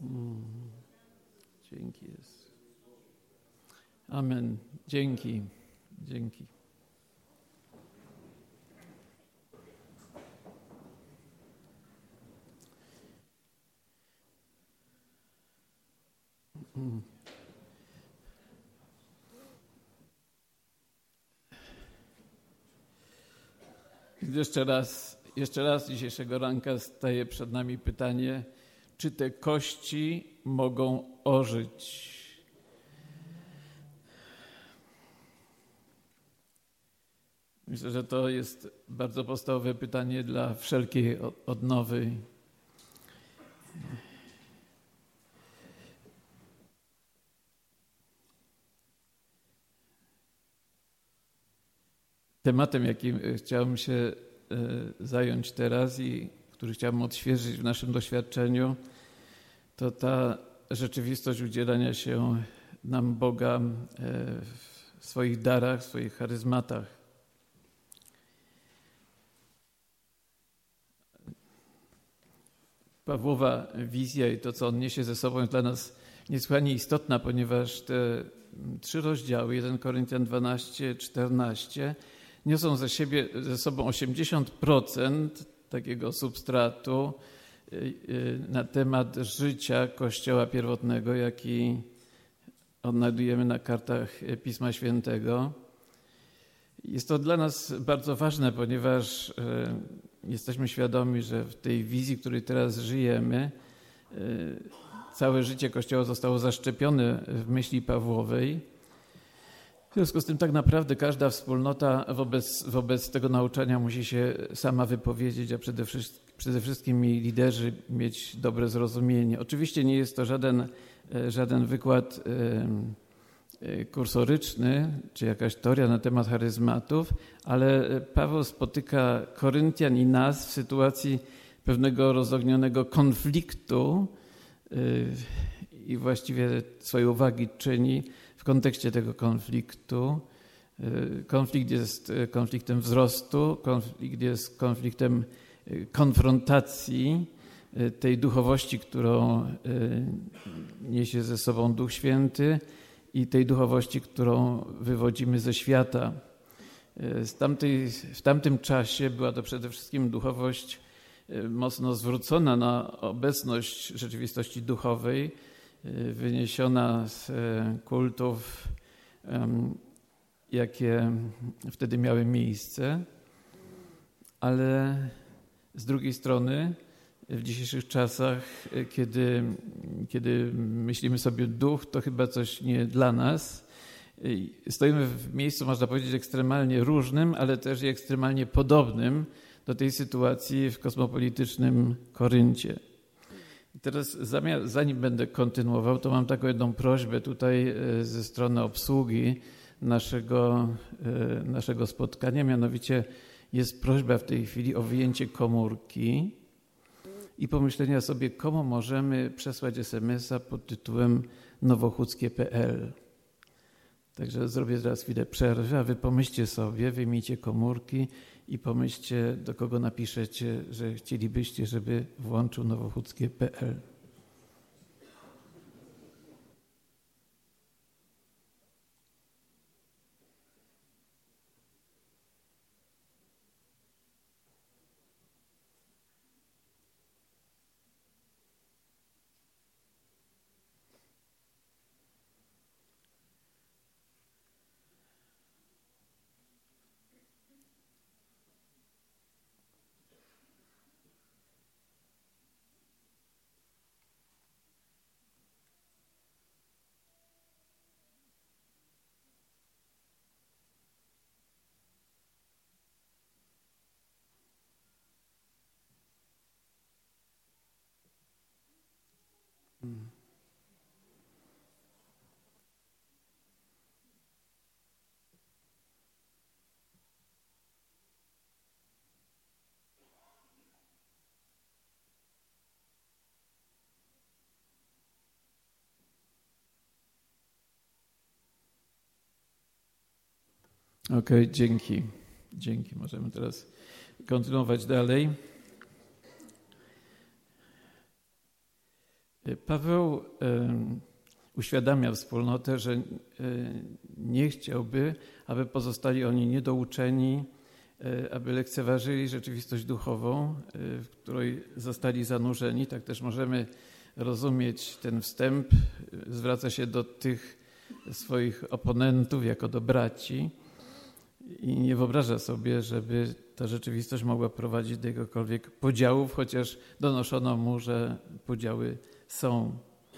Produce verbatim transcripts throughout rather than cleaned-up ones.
Mm. Dzięki Jezu. Amen. Dzięki. Dzięki. Mm. Jeszcze raz, jeszcze raz dzisiejszego ranka staje przed nami pytanie, czy te kości mogą ożyć? Myślę, że to jest bardzo podstawowe pytanie dla wszelkiej odnowy. Tematem, jakim chciałbym się zająć teraz i który chciałbym odświeżyć w naszym doświadczeniu, to ta rzeczywistość udzielania się nam Boga w swoich darach, w swoich charyzmatach. Pawłowa wizja i to, co on niesie ze sobą, jest dla nas niesłychanie istotna, ponieważ te trzy rozdziały, jeden Koryntian dwanaście, czternaście, niosą ze siebie, ze sobą osiemdziesiąt procent takiego substratu na temat życia Kościoła pierwotnego, jaki odnajdujemy na kartach Pisma Świętego. Jest to dla nas bardzo ważne, ponieważ jesteśmy świadomi, że w tej wizji, w której teraz żyjemy, całe życie Kościoła zostało zaszczepione w myśli Pawłowej. W związku z tym tak naprawdę każda wspólnota wobec, wobec tego nauczania musi się sama wypowiedzieć, a przede wszystkim, przede wszystkim jej liderzy mieć dobre zrozumienie. Oczywiście nie jest to żaden, żaden wykład kursoryczny, czy jakaś teoria na temat charyzmatów, ale Paweł spotyka Koryntian i nas w sytuacji pewnego rozognionego konfliktu i właściwie swojej uwagi czyni w kontekście tego konfliktu. Konflikt jest konfliktem wzrostu, konflikt jest konfliktem konfrontacji tej duchowości, którą niesie ze sobą Duch Święty i tej duchowości, którą wywodzimy ze świata. Z tamtej, w tamtym czasie była to przede wszystkim duchowość mocno zwrócona na obecność rzeczywistości duchowej, wyniesiona z kultów, jakie wtedy miały miejsce, ale z drugiej strony w dzisiejszych czasach, kiedy, kiedy myślimy sobie duch, to chyba coś nie dla nas. Stoimy w miejscu, można powiedzieć, ekstremalnie różnym, ale też i ekstremalnie podobnym do tej sytuacji w kosmopolitycznym Koryncie. I teraz zamiast, zanim będę kontynuował, to mam taką jedną prośbę tutaj ze strony obsługi naszego, naszego spotkania. Mianowicie jest prośba w tej chwili o wyjęcie komórki i pomyślenia sobie, komu możemy przesłać es em es a pod tytułem nowochódzkie kropka pe el. Także zrobię teraz chwilę przerwy, a wy pomyślcie sobie, wyjmijcie komórki i pomyślcie, do kogo napiszecie, że chcielibyście, żeby włączył nowochódzkie kropka pe el. Hmm. Okej, okay, dzięki. Dzięki. Możemy teraz kontynuować dalej. Paweł uświadamia wspólnotę, że nie chciałby, aby pozostali oni niedouczeni, aby lekceważyli rzeczywistość duchową, w której zostali zanurzeni. Tak też możemy rozumieć ten wstęp. Zwraca się do tych swoich oponentów jako do braci i nie wyobraża sobie, żeby ta rzeczywistość mogła prowadzić do jakiegokolwiek podziałów, chociaż donoszono mu, że podziały są.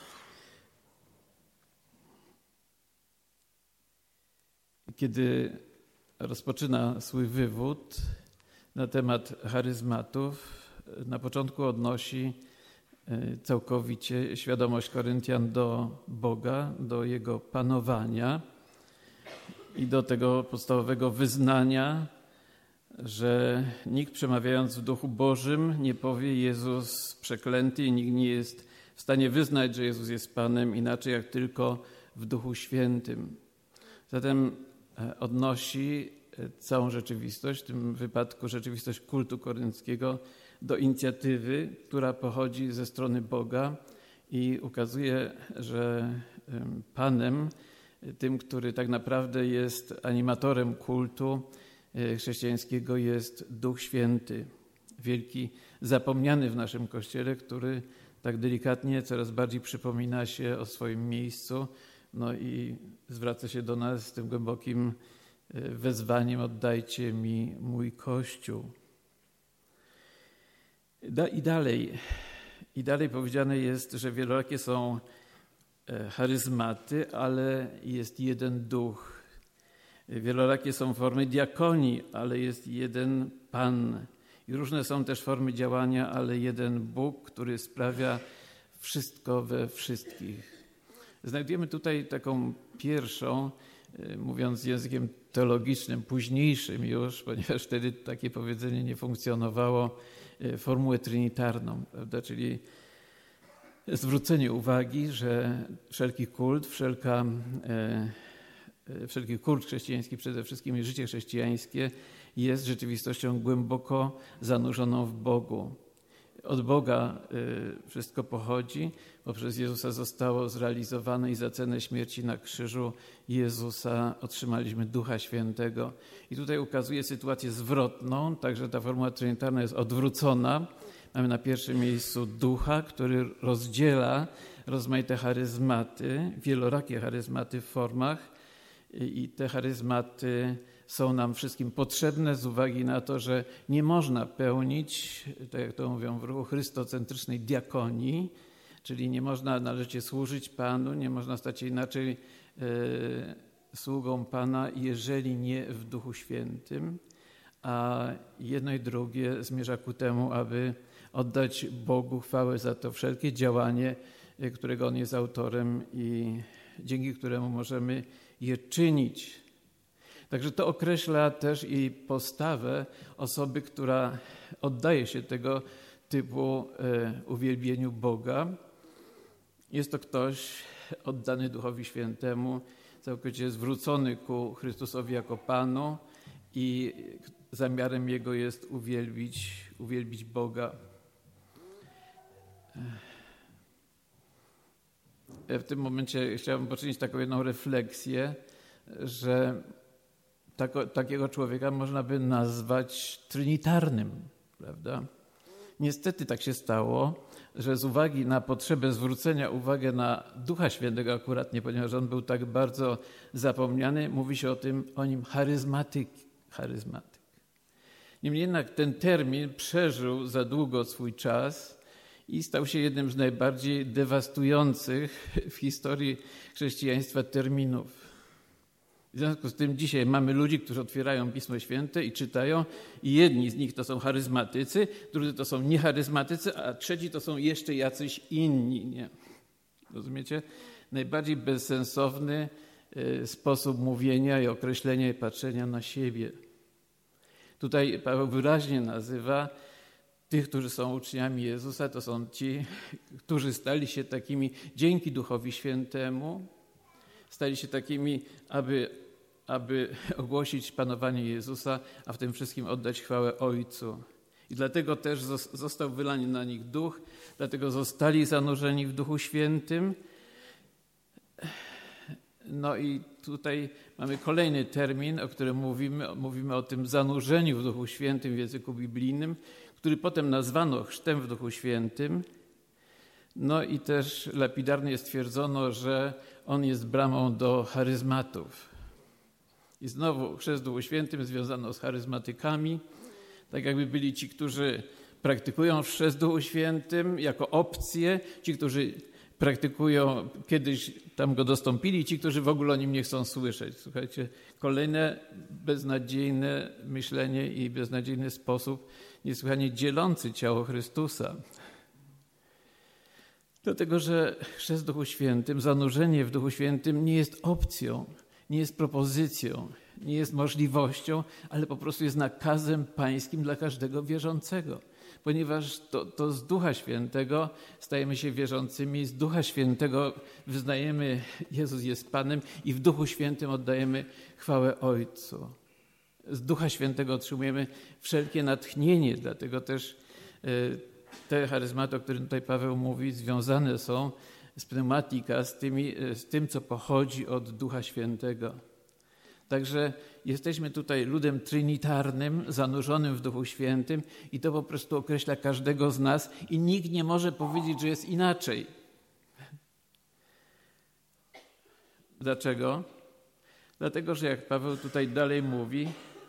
Kiedy rozpoczyna swój wywód na temat charyzmatów, na początku odnosi całkowicie świadomość Koryntian do Boga, do Jego panowania i do tego podstawowego wyznania, że nikt przemawiając w Duchu Bożym nie powie Jezus przeklęty i nikt nie jest w stanie wyznać, że Jezus jest Panem inaczej jak tylko w Duchu Świętym. Zatem odnosi całą rzeczywistość, w tym wypadku rzeczywistość kultu korynckiego, do inicjatywy, która pochodzi ze strony Boga i ukazuje, że Panem, tym, który tak naprawdę jest animatorem kultu chrześcijańskiego, jest Duch Święty, wielki zapomniany w naszym Kościele, który tak delikatnie coraz bardziej przypomina się o swoim miejscu, no i zwraca się do nas z tym głębokim wezwaniem: oddajcie mi mój Kościół. I dalej, i dalej powiedziane jest, że wielorakie są charyzmaty, ale jest jeden duch. Wielorakie są formy diakonii, ale jest jeden Pan. I różne są też formy działania, ale jeden Bóg, który sprawia wszystko we wszystkich. Znajdujemy tutaj taką pierwszą, mówiąc językiem teologicznym, późniejszym już, ponieważ wtedy takie powiedzenie nie funkcjonowało, formułę trinitarną, prawda? Czyli zwrócenie uwagi, że wszelki kult, wszelka, e, wszelki kult chrześcijański, przede wszystkim i życie chrześcijańskie jest rzeczywistością głęboko zanurzoną w Bogu. Od Boga e, wszystko pochodzi, poprzez Jezusa zostało zrealizowane i za cenę śmierci na krzyżu Jezusa otrzymaliśmy Ducha Świętego. I tutaj ukazuje sytuację zwrotną, także ta formuła trinitarna jest odwrócona. Mamy na pierwszym miejscu Ducha, który rozdziela rozmaite charyzmaty, wielorakie charyzmaty w formach i te charyzmaty są nam wszystkim potrzebne z uwagi na to, że nie można pełnić, tak jak to mówią w ruchu, chrystocentrycznej diakonii, czyli nie można należycie służyć Panu, nie można stać się inaczej e, sługą Pana, jeżeli nie w Duchu Świętym, a jedno i drugie zmierza ku temu, aby oddać Bogu chwałę za to wszelkie działanie, którego On jest autorem i dzięki któremu możemy je czynić. Także to określa też i postawę osoby, która oddaje się tego typu uwielbieniu Boga. Jest to ktoś oddany Duchowi Świętemu, całkowicie zwrócony ku Chrystusowi jako Panu i zamiarem Jego jest uwielbić, uwielbić Boga. W tym momencie chciałbym poczynić taką jedną refleksję, że tako, takiego człowieka można by nazwać trinitarnym, prawda? Niestety tak się stało, że z uwagi na potrzebę zwrócenia uwagi na Ducha Świętego akuratnie, ponieważ on był tak bardzo zapomniany, mówi się o tym, o nim charyzmatyk. charyzmatyk. Niemniej jednak ten termin przeżył za długo swój czas i stał się jednym z najbardziej dewastujących w historii chrześcijaństwa terminów. W związku z tym dzisiaj mamy ludzi, którzy otwierają Pismo Święte i czytają i jedni z nich to są charyzmatycy, drudzy to są niecharyzmatycy, a trzeci to są jeszcze jacyś inni. Nie? Rozumiecie? Najbardziej bezsensowny sposób mówienia i określenia i patrzenia na siebie. Tutaj Paweł wyraźnie nazywa tych, którzy są uczniami Jezusa, to są ci, którzy stali się takimi dzięki Duchowi Świętemu, stali się takimi, aby, aby ogłosić panowanie Jezusa, a w tym wszystkim oddać chwałę Ojcu. I dlatego też został wylany na nich duch, dlatego zostali zanurzeni w Duchu Świętym. No i tutaj mamy kolejny termin, o którym mówimy. Mówimy o tym zanurzeniu w Duchu Świętym w języku biblijnym, który potem nazwano chrztem w Duchu Świętym. No i też lapidarnie stwierdzono, że on jest bramą do charyzmatów. I znowu chrzest w Duchu Świętym związano z charyzmatykami, tak jakby byli ci, którzy praktykują chrzest w Duchu Świętym jako opcję, ci, którzy praktykują, kiedyś tam go dostąpili, ci, którzy w ogóle o nim nie chcą słyszeć. Słuchajcie, kolejne beznadziejne myślenie i beznadziejny sposób niesłychanie dzielący ciało Chrystusa. Dlatego, że chrzest w Duchu Świętym, zanurzenie w Duchu Świętym nie jest opcją, nie jest propozycją, nie jest możliwością, ale po prostu jest nakazem pańskim dla każdego wierzącego. Ponieważ to, to z Ducha Świętego stajemy się wierzącymi, z Ducha Świętego wyznajemy, Jezus jest Panem i w Duchu Świętym oddajemy chwałę Ojcu. Z Ducha Świętego otrzymujemy wszelkie natchnienie, dlatego też te charyzmaty, o których tutaj Paweł mówi, związane są z pneumatika, z, tymi, z tym, co pochodzi od Ducha Świętego. Także jesteśmy tutaj ludem trinitarnym, zanurzonym w Duchu Świętym i to po prostu określa każdego z nas i nikt nie może powiedzieć, że jest inaczej. Dlaczego? Dlatego, że jak Paweł tutaj dalej mówi,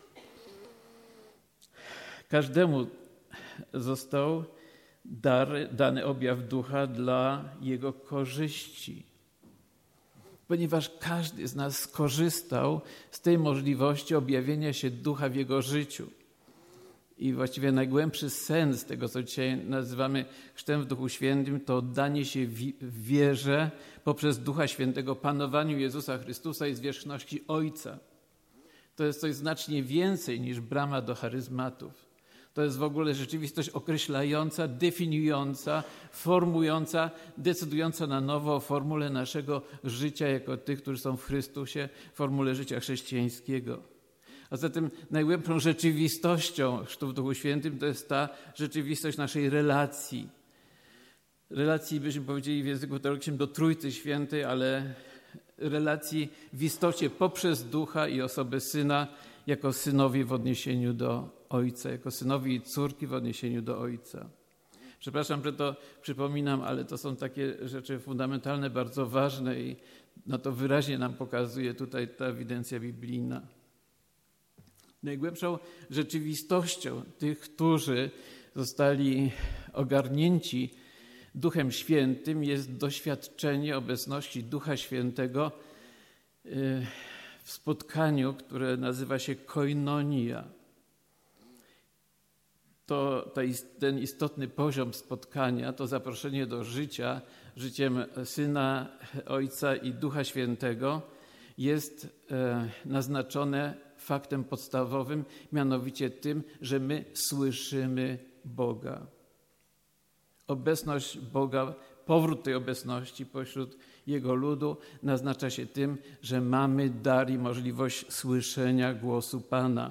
każdemu został dar, dany objaw Ducha dla jego korzyści. Ponieważ każdy z nas skorzystał z tej możliwości objawienia się Ducha w jego życiu. I właściwie najgłębszy sens tego, co dzisiaj nazywamy chrztem w Duchu Świętym, to oddanie się w wierze poprzez Ducha Świętego panowaniu Jezusa Chrystusa i zwierzchności Ojca. To jest coś znacznie więcej niż brama do charyzmatów. To jest w ogóle rzeczywistość określająca, definiująca, formująca, decydująca na nowo o formule naszego życia jako tych, którzy są w Chrystusie, formule życia chrześcijańskiego. A zatem najgłębszą rzeczywistością chrztu w Duchu Świętym to jest ta rzeczywistość naszej relacji. Relacji, byśmy powiedzieli w języku teologicznym, do Trójcy Świętej, ale relacji w istocie poprzez Ducha i osobę Syna, jako synowie w odniesieniu do Ojca, jako synowi i córki w odniesieniu do Ojca. Przepraszam, że to przypominam, ale to są takie rzeczy fundamentalne, bardzo ważne i no to wyraźnie nam pokazuje tutaj ta ewidencja biblijna. Najgłębszą rzeczywistością tych, którzy zostali ogarnięci Duchem Świętym, jest doświadczenie obecności Ducha Świętego w spotkaniu, które nazywa się koinonia. To, to ten istotny poziom spotkania, to zaproszenie do życia, życiem Syna, Ojca i Ducha Świętego jest e, naznaczone faktem podstawowym, mianowicie tym, że my słyszymy Boga. Obecność Boga, powrót tej obecności pośród Jego ludu naznacza się tym, że mamy dar i możliwość słyszenia głosu Pana.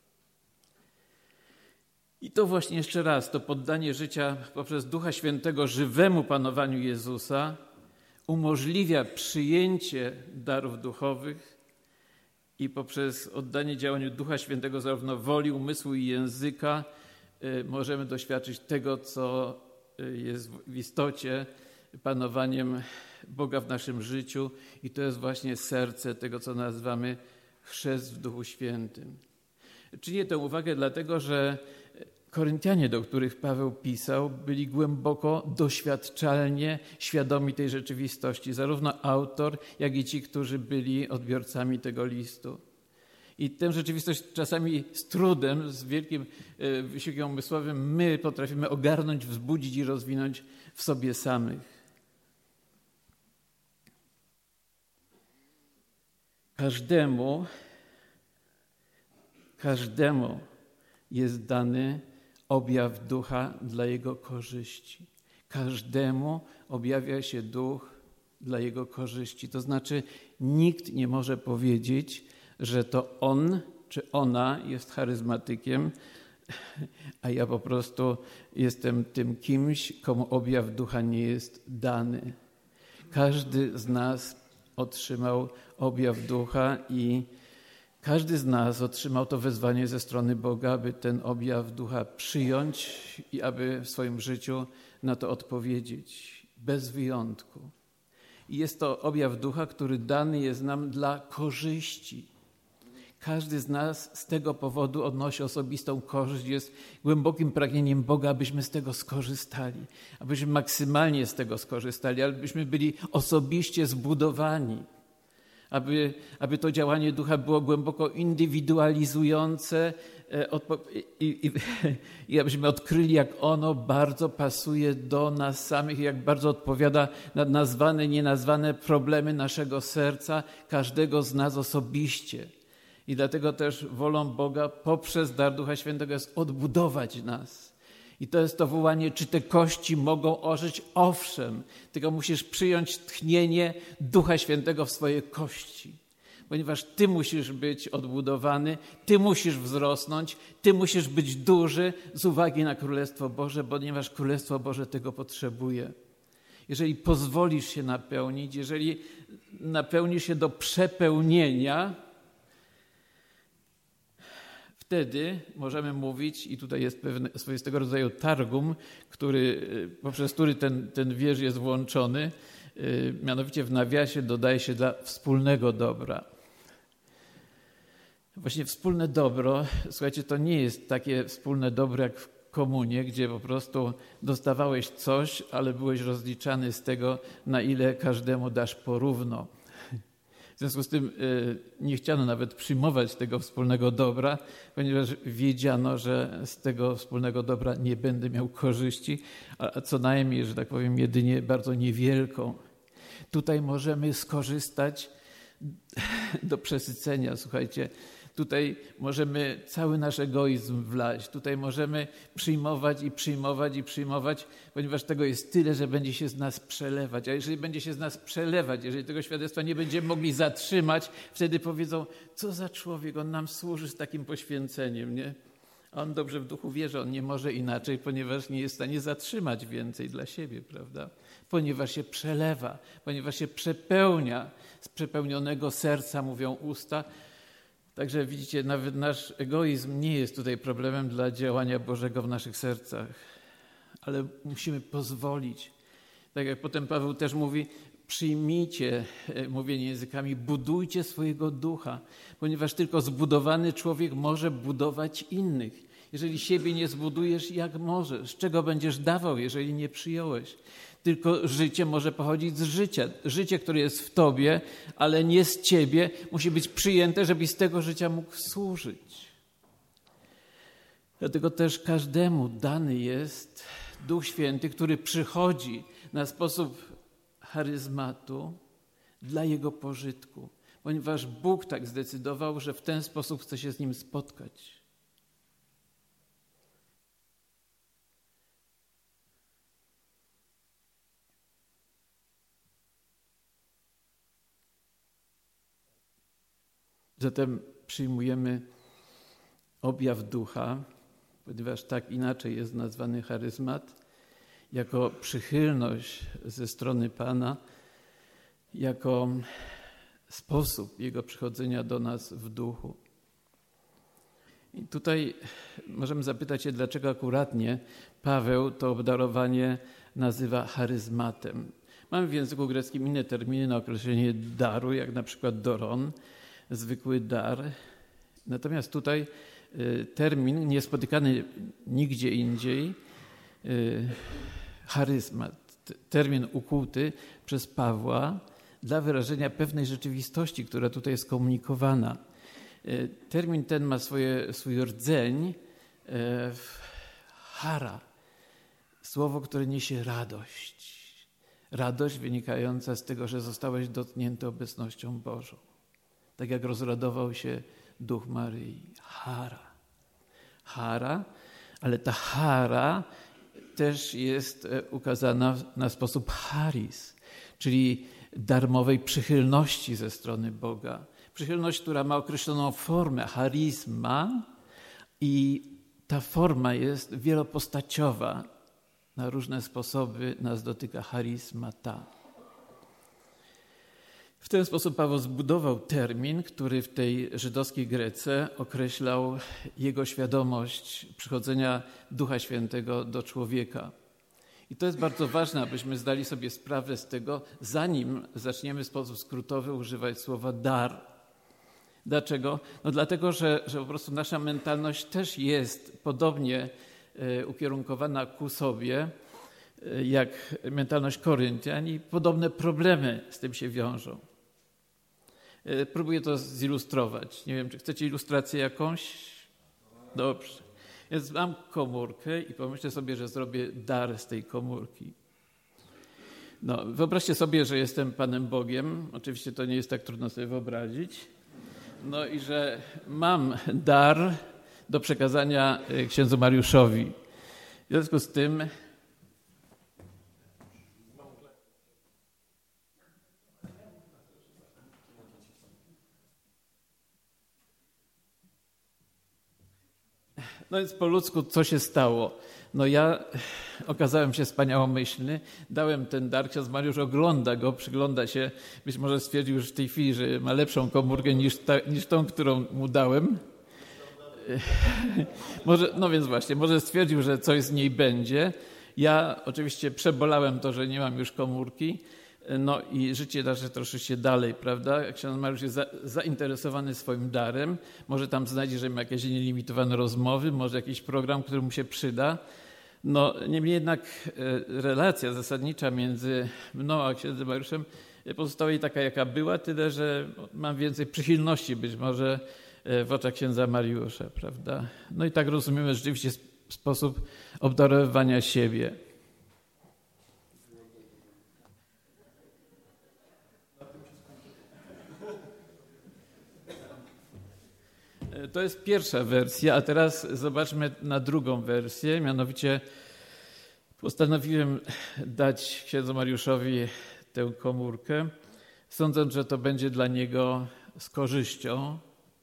I to właśnie jeszcze raz, to poddanie życia poprzez Ducha Świętego żywemu panowaniu Jezusa umożliwia przyjęcie darów duchowych i poprzez oddanie działaniu Ducha Świętego zarówno woli, umysłu i języka możemy doświadczyć tego, co jest w istocie panowaniem Boga w naszym życiu i to jest właśnie serce tego, co nazywamy chrzest w Duchu Świętym. Czynię tę uwagę dlatego, że Koryntianie, do których Paweł pisał, byli głęboko, doświadczalnie świadomi tej rzeczywistości, zarówno autor, jak i ci, którzy byli odbiorcami tego listu. I tę rzeczywistość czasami z trudem, z wielkim wysiłkiem umysłowym my potrafimy ogarnąć, wzbudzić i rozwinąć w sobie samych. Każdemu, każdemu jest dany objaw Ducha dla jego korzyści. Każdemu objawia się Duch dla jego korzyści. To znaczy nikt nie może powiedzieć, że to on czy ona jest charyzmatykiem a ja po prostu jestem tym kimś, komu objaw ducha nie jest dany. Każdy z nas otrzymał objaw ducha i każdy z nas otrzymał to wezwanie ze strony Boga, aby ten objaw ducha przyjąć i aby w swoim życiu na to odpowiedzieć, bez wyjątku. I jest to objaw ducha, który dany jest nam dla korzyści. Każdy z nas z tego powodu odnosi osobistą korzyść, jest głębokim pragnieniem Boga, abyśmy z tego skorzystali, abyśmy maksymalnie z tego skorzystali, abyśmy byli osobiście zbudowani, aby, aby to działanie ducha było głęboko indywidualizujące i, i, i abyśmy odkryli, jak ono bardzo pasuje do nas samych i jak bardzo odpowiada na nazwane, nienazwane problemy naszego serca, każdego z nas osobiście. I dlatego też wolą Boga poprzez dar Ducha Świętego jest odbudować nas. I to jest to wołanie, czy te kości mogą ożyć? Owszem, tylko musisz przyjąć tchnienie Ducha Świętego w swoje kości. Ponieważ Ty musisz być odbudowany, Ty musisz wzrosnąć, Ty musisz być duży z uwagi na Królestwo Boże, ponieważ Królestwo Boże tego potrzebuje. Jeżeli pozwolisz się napełnić, jeżeli napełnisz się do przepełnienia, wtedy możemy mówić, i tutaj jest pewne swoistego rodzaju targum, który, poprzez który ten, ten wiersz jest włączony, mianowicie w nawiasie dodaje się dla wspólnego dobra. Właśnie wspólne dobro, słuchajcie, to nie jest takie wspólne dobro jak w komunie, gdzie po prostu dostawałeś coś, ale byłeś rozliczany z tego, na ile każdemu dasz porówno. W związku z tym nie chciano nawet przyjmować tego wspólnego dobra, ponieważ wiedziano, że z tego wspólnego dobra nie będę miał korzyści, a co najmniej, że tak powiem, jedynie bardzo niewielką. Tutaj możemy skorzystać do przesycenia, słuchajcie. Tutaj możemy cały nasz egoizm wlać. Tutaj możemy przyjmować i przyjmować i przyjmować, ponieważ tego jest tyle, że będzie się z nas przelewać. A jeżeli będzie się z nas przelewać, jeżeli tego świadectwa nie będziemy mogli zatrzymać, wtedy powiedzą, co za człowiek, on nam służy z takim poświęceniem, nie? A on dobrze w duchu wie, że on nie może inaczej, ponieważ nie jest w stanie zatrzymać więcej dla siebie, prawda? Ponieważ się przelewa, ponieważ się przepełnia. Z przepełnionego serca mówią usta. Także widzicie, nawet nasz egoizm nie jest tutaj problemem dla działania Bożego w naszych sercach, ale musimy pozwolić. Tak jak potem Paweł też mówi, przyjmijcie mówienie językami, budujcie swojego ducha, ponieważ tylko zbudowany człowiek może budować innych. Jeżeli siebie nie zbudujesz, jak możesz? Z czego będziesz dawał, jeżeli nie przyjąłeś? Tylko życie może pochodzić z życia. Życie, które jest w tobie, ale nie z ciebie, musi być przyjęte, żebyś z tego życia mógł służyć. Dlatego też każdemu dany jest Duch Święty, który przychodzi na sposób charyzmatu dla jego pożytku, ponieważ Bóg tak zdecydował, że w ten sposób chce się z nim spotkać. Zatem przyjmujemy objaw ducha, ponieważ tak inaczej jest nazwany charyzmat, jako przychylność ze strony Pana, jako sposób Jego przychodzenia do nas w duchu. I tutaj możemy zapytać się, dlaczego akuratnie Paweł to obdarowanie nazywa charyzmatem. Mamy w języku greckim inne terminy na określenie daru, jak na przykład doron, zwykły dar. Natomiast tutaj termin niespotykany nigdzie indziej, charyzmat, termin ukuty przez Pawła dla wyrażenia pewnej rzeczywistości, która tutaj jest komunikowana. Termin ten ma swoje, swój rdzeń chara, słowo, które niesie radość. Radość wynikająca z tego, że zostałeś dotknięty obecnością Bożą. Tak jak rozradował się Duch Maryi. Chara. Chara, ale ta chara też jest ukazana na sposób charis, czyli darmowej przychylności ze strony Boga. Przychylność, która ma określoną formę, charizma, i ta forma jest wielopostaciowa. Na różne sposoby nas dotyka charyzmata. W ten sposób Paweł zbudował termin, który w tej żydowskiej Grece określał jego świadomość przychodzenia Ducha Świętego do człowieka. I to jest bardzo ważne, abyśmy zdali sobie sprawę z tego, zanim zaczniemy w sposób skrótowy używać słowa dar. Dlaczego? No dlatego, że, że po prostu nasza mentalność też jest podobnie ukierunkowana ku sobie, jak mentalność Koryntian i podobne problemy z tym się wiążą. Próbuję to zilustrować. Nie wiem, czy chcecie ilustrację jakąś? Dobrze. Więc mam komórkę i pomyślę sobie, że zrobię dar z tej komórki. No, wyobraźcie sobie, że jestem Panem Bogiem. Oczywiście to nie jest tak trudno sobie wyobrazić. No i że mam dar do przekazania księdzu Mariuszowi. W związku z tym no więc po ludzku co się stało? No ja okazałem się wspaniałomyślny, dałem ten dar, ksiądz Mariusz ogląda go, przygląda się, być może stwierdził już w tej chwili, że ma lepszą komórkę niż, ta, niż tą, którą mu dałem. Może, no więc właśnie, może stwierdził, że coś z niej będzie. Ja oczywiście przebolałem to, że nie mam już komórki, no i życie nasze troszeczkę dalej, prawda? Ksiądz Mariusz jest za, zainteresowany swoim darem, może tam znajdzie, że ma jakieś nielimitowane rozmowy, może jakiś program, który mu się przyda. No niemniej jednak relacja zasadnicza między mną a księdzem Mariuszem pozostała jej taka, jaka była, tyle że mam więcej przychylności być może w oczach księdza Mariusza, prawda? No i tak rozumiemy rzeczywiście sposób obdarowywania siebie. To jest pierwsza wersja, a teraz zobaczmy na drugą wersję, mianowicie postanowiłem dać księdzu Mariuszowi tę komórkę, sądząc, że to będzie dla niego z korzyścią.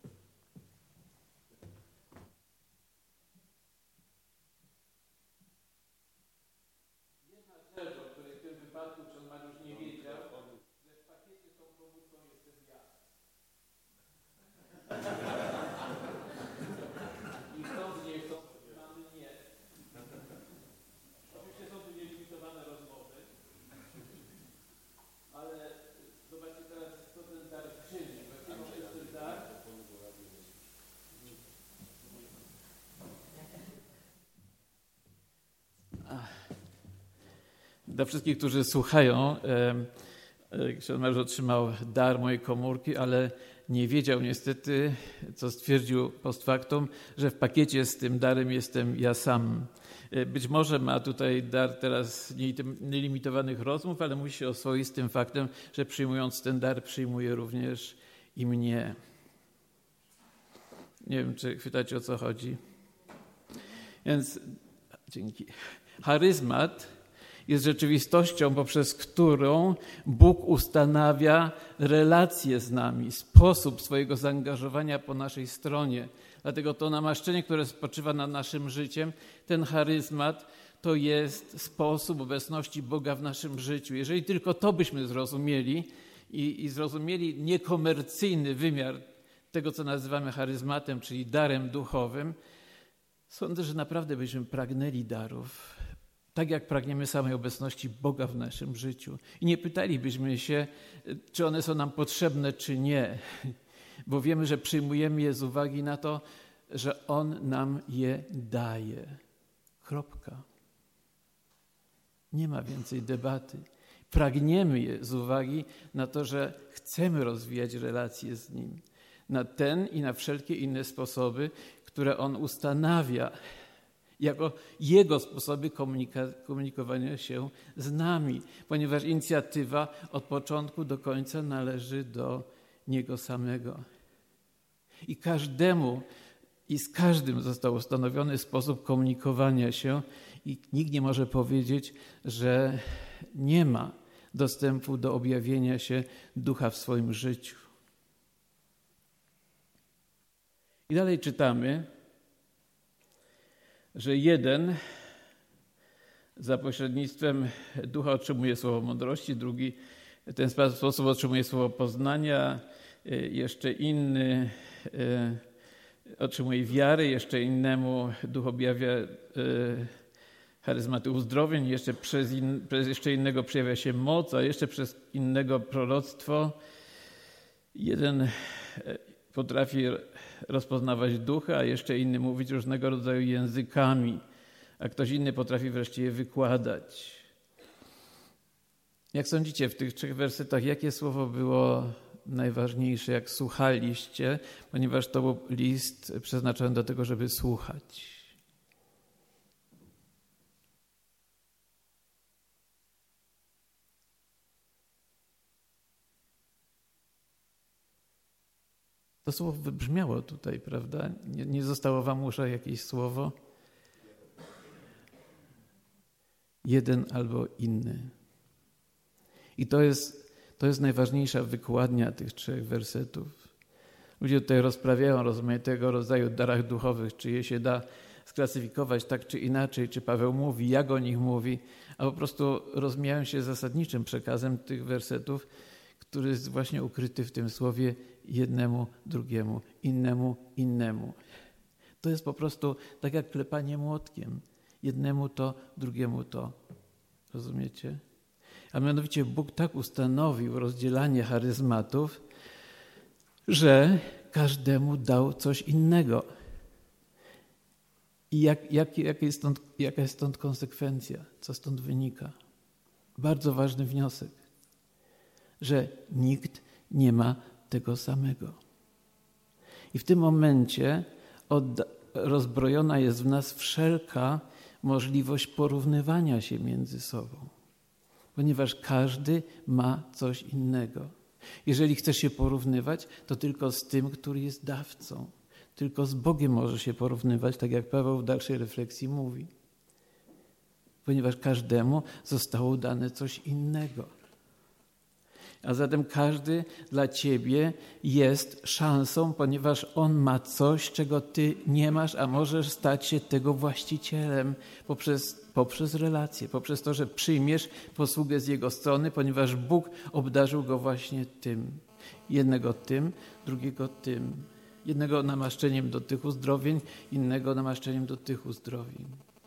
Dla wszystkich, którzy słuchają, ksiądz Mariusz otrzymał dar mojej komórki, ale nie wiedział niestety, co stwierdził post factum, że w pakiecie z tym darem jestem ja sam. Być może ma tutaj dar teraz nielimitowanych rozmów, ale musi się oswoić z tym faktem, że przyjmując ten dar przyjmuje również i mnie. Nie wiem, czy chwytacie, o co chodzi. Więc dzięki. Charyzmat jest rzeczywistością, poprzez którą Bóg ustanawia relacje z nami, sposób swojego zaangażowania po naszej stronie. Dlatego to namaszczenie, które spoczywa nad naszym życiem, ten charyzmat, to jest sposób obecności Boga w naszym życiu. Jeżeli tylko to byśmy zrozumieli i, i zrozumieli niekomercyjny wymiar tego, co nazywamy charyzmatem, czyli darem duchowym, sądzę, że naprawdę byśmy pragnęli darów, tak jak pragniemy samej obecności Boga w naszym życiu. I nie pytalibyśmy się, czy one są nam potrzebne, czy nie, bo wiemy, że przyjmujemy je z uwagi na to, że On nam je daje. Kropka. Nie ma więcej debaty. Pragniemy je z uwagi na to, że chcemy rozwijać relacje z Nim. Na ten i na wszelkie inne sposoby, które On ustanawia jako Jego sposoby komunika- komunikowania się z nami, ponieważ inicjatywa od początku do końca należy do Niego samego. I każdemu i z każdym został ustanowiony sposób komunikowania się i nikt nie może powiedzieć, że nie ma dostępu do objawienia się Ducha w swoim życiu. I dalej czytamy. że jeden za pośrednictwem ducha otrzymuje słowo mądrości, drugi w ten sposób otrzymuje słowo poznania, jeszcze inny otrzymuje wiary, jeszcze innemu duch objawia charyzmaty uzdrowień, jeszcze przez, in, przez jeszcze innego przejawia się moc, a jeszcze przez innego proroctwo. Jeden potrafi rozpoznawać ducha, a jeszcze inny mówić różnego rodzaju językami, a ktoś inny potrafi wreszcie je wykładać. Jak sądzicie, w tych trzech wersetach, jakie słowo było najważniejsze, jak słuchaliście, ponieważ to był list przeznaczony do tego, żeby słuchać? To słowo wybrzmiało tutaj, prawda? Nie, nie zostało wam uszach jakieś słowo? Jeden albo inny. I to jest, to jest najważniejsza wykładnia tych trzech wersetów. Ludzie tutaj rozprawiają o rozmaitego rodzaju darach duchowych, czy je się da sklasyfikować tak czy inaczej, czy Paweł mówi, jak o nich mówi, a po prostu rozmijają się zasadniczym przekazem tych wersetów, który jest właśnie ukryty w tym słowie jednemu, drugiemu, innemu, innemu. To jest po prostu tak jak klepanie młotkiem. Jednemu to, drugiemu to. Rozumiecie? A mianowicie Bóg tak ustanowił rozdzielanie charyzmatów, że każdemu dał coś innego. I jak, jak, jak jest stąd, jaka jest stąd konsekwencja? Co stąd wynika? Bardzo ważny wniosek, że nikt nie ma tego samego. I w tym momencie odda- rozbrojona jest w nas wszelka możliwość porównywania się między sobą, ponieważ każdy ma coś innego. Jeżeli chcesz się porównywać, to tylko z tym, który jest dawcą. Tylko z Bogiem może się porównywać, tak jak Paweł w dalszej refleksji mówi. Ponieważ każdemu zostało dane coś innego. A zatem każdy dla ciebie jest szansą, ponieważ on ma coś, czego ty nie masz, a możesz stać się tego właścicielem poprzez, poprzez relacje, poprzez to, że przyjmiesz posługę z jego strony, ponieważ Bóg obdarzył go właśnie tym. Jednego tym, drugiego tym. Jednego namaszczeniem do tych uzdrowień, innego namaszczeniem do tych uzdrowień.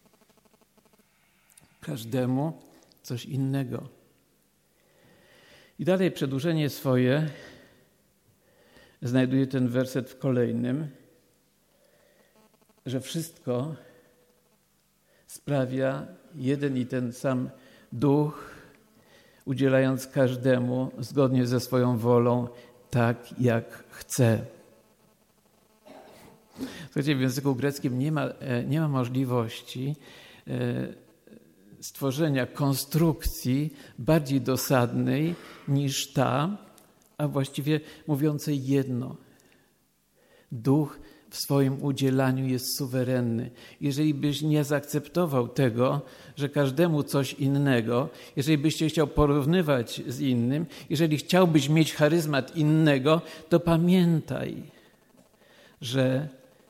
Każdemu coś innego. I dalej przedłużenie swoje znajduje ten werset w kolejnym, że wszystko sprawia jeden i ten sam Duch, udzielając każdemu zgodnie ze swoją wolą, tak jak chce. Słuchajcie, w języku greckim nie ma, nie ma możliwości stworzenia konstrukcji bardziej dosadnej niż ta, a właściwie mówiącej jedno. Duch w swoim udzielaniu jest suwerenny. Jeżeli byś nie zaakceptował tego, że każdemu coś innego, jeżeli byś się chciał porównywać z innym, jeżeli chciałbyś mieć charyzmat innego, to pamiętaj, że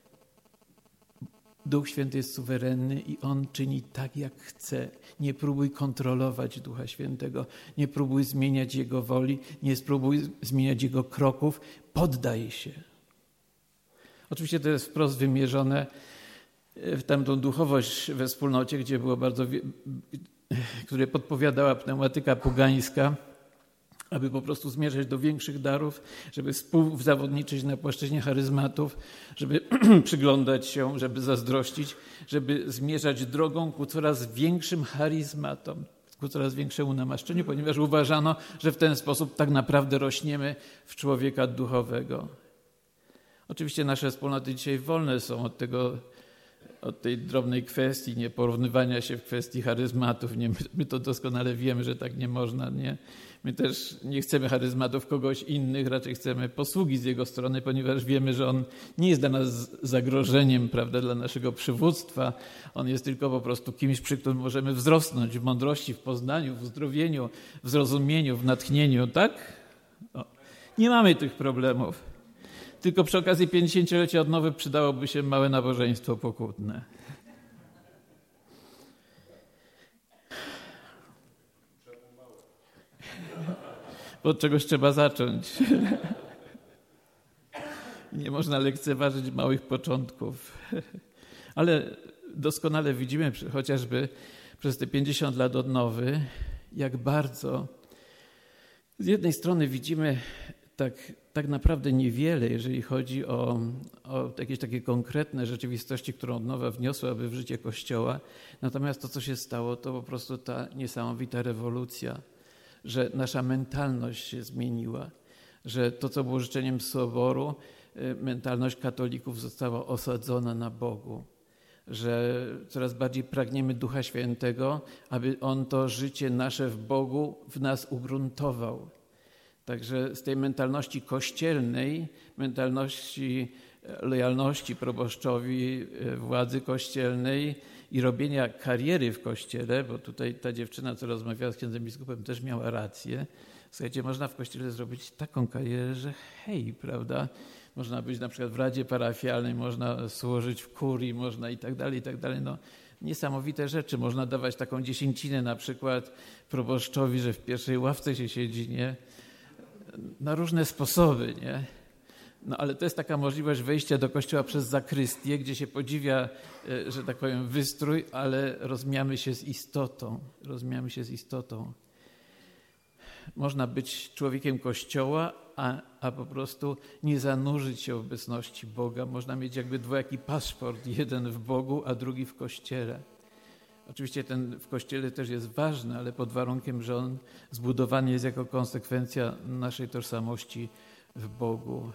Duch Święty jest suwerenny i On czyni tak, jak chce. Nie próbuj kontrolować Ducha Świętego, nie próbuj zmieniać Jego woli, nie spróbuj zmieniać Jego kroków. Poddaj się. Oczywiście to jest wprost wymierzone w tamtą duchowość we wspólnocie, gdzie było bardzo, które podpowiadała pneumatyka pogańska, aby po prostu zmierzać do większych darów, żeby współzawodniczyć na płaszczyźnie charyzmatów, żeby przyglądać się, żeby zazdrościć, żeby zmierzać drogą ku coraz większym charyzmatom, ku coraz większemu namaszczeniu, ponieważ uważano, że w ten sposób tak naprawdę rośniemy w człowieka duchowego. Oczywiście nasze wspólnoty dzisiaj wolne są od tego, od tej drobnej kwestii, nie porównywania się w kwestii charyzmatów. Nie, my, my to doskonale wiemy, że tak nie można. Nie? My też nie chcemy charyzmatów kogoś innych, raczej chcemy posługi z jego strony, ponieważ wiemy, że on nie jest dla nas zagrożeniem, prawda, dla naszego przywództwa. On jest tylko po prostu kimś, przy którym możemy wzrosnąć w mądrości, w poznaniu, w uzdrowieniu, w zrozumieniu, w natchnieniu, tak? O. Nie mamy tych problemów. Tylko przy okazji pięćdziesięciolecia odnowy przydałoby się małe nabożeństwo pokutne. Bo od czegoś trzeba zacząć. Nie można lekceważyć małych początków. Ale doskonale widzimy chociażby przez te pięćdziesiąt lat odnowy, jak bardzo z jednej strony widzimy tak, tak naprawdę niewiele, jeżeli chodzi o, o jakieś takie konkretne rzeczywistości, którą odnowa wniosłaby w życie Kościoła. Natomiast to, co się stało, to po prostu ta niesamowita rewolucja, że nasza mentalność się zmieniła, że to, co było życzeniem Soboru, mentalność katolików została osadzona na Bogu, że coraz bardziej pragniemy Ducha Świętego, aby On to życie nasze w Bogu w nas ugruntował. Także z tej mentalności kościelnej, mentalności lojalności proboszczowi, władzy kościelnej i robienia kariery w Kościele, bo tutaj ta dziewczyna, co rozmawiała z księdzem biskupem, też miała rację. Słuchajcie, można w Kościele zrobić taką karierę, że hej, prawda? Można być na przykład w Radzie Parafialnej, można służyć w kurii, można i tak dalej, i tak dalej. No, niesamowite rzeczy. Można dawać taką dziesięcinę na przykład proboszczowi, że w pierwszej ławce się siedzi, nie? Na różne sposoby, nie? No ale to jest taka możliwość wejścia do kościoła przez zakrystię, gdzie się podziwia, że tak powiem, wystrój, ale rozmiamy się z istotą. Rozmiamy się z istotą. Można być człowiekiem Kościoła, a, a po prostu nie zanurzyć się w obecności Boga. Można mieć jakby dwojaki paszport, jeden w Bogu, a drugi w Kościele. Oczywiście ten w Kościele też jest ważny, ale pod warunkiem, że on zbudowany jest jako konsekwencja naszej tożsamości w Bogu.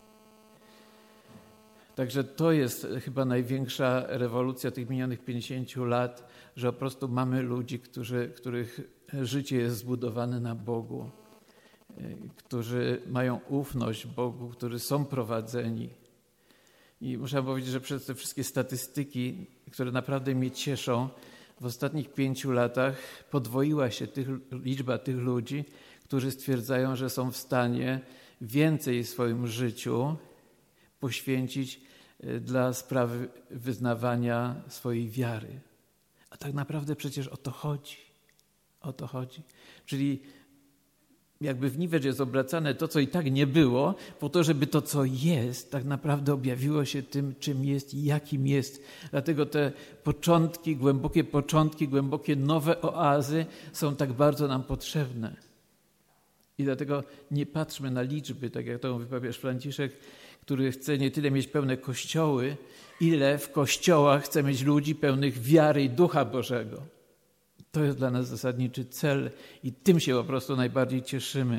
Także to jest chyba największa rewolucja tych minionych pięćdziesięciu lat, że po prostu mamy ludzi, którzy, których życie jest zbudowane na Bogu, którzy mają ufność Bogu, którzy są prowadzeni. I muszę powiedzieć, że przez te wszystkie statystyki, które naprawdę mnie cieszą, w ostatnich pięciu latach podwoiła się tych, liczba tych ludzi, którzy stwierdzają, że są w stanie więcej w swoim życiu poświęcić dla sprawy wyznawania swojej wiary. A tak naprawdę przecież o to chodzi. O to chodzi. Czyli jakby w niwecz jest obracane to, co i tak nie było, po to, żeby to, co jest, tak naprawdę objawiło się tym, czym jest i jakim jest. Dlatego te początki, głębokie początki, głębokie nowe oazy są tak bardzo nam potrzebne. I dlatego nie patrzmy na liczby, tak jak to mówi papież Franciszek, który chce nie tyle mieć pełne kościoły, ile w kościołach chce mieć ludzi pełnych wiary i Ducha Bożego. To jest dla nas zasadniczy cel i tym się po prostu najbardziej cieszymy.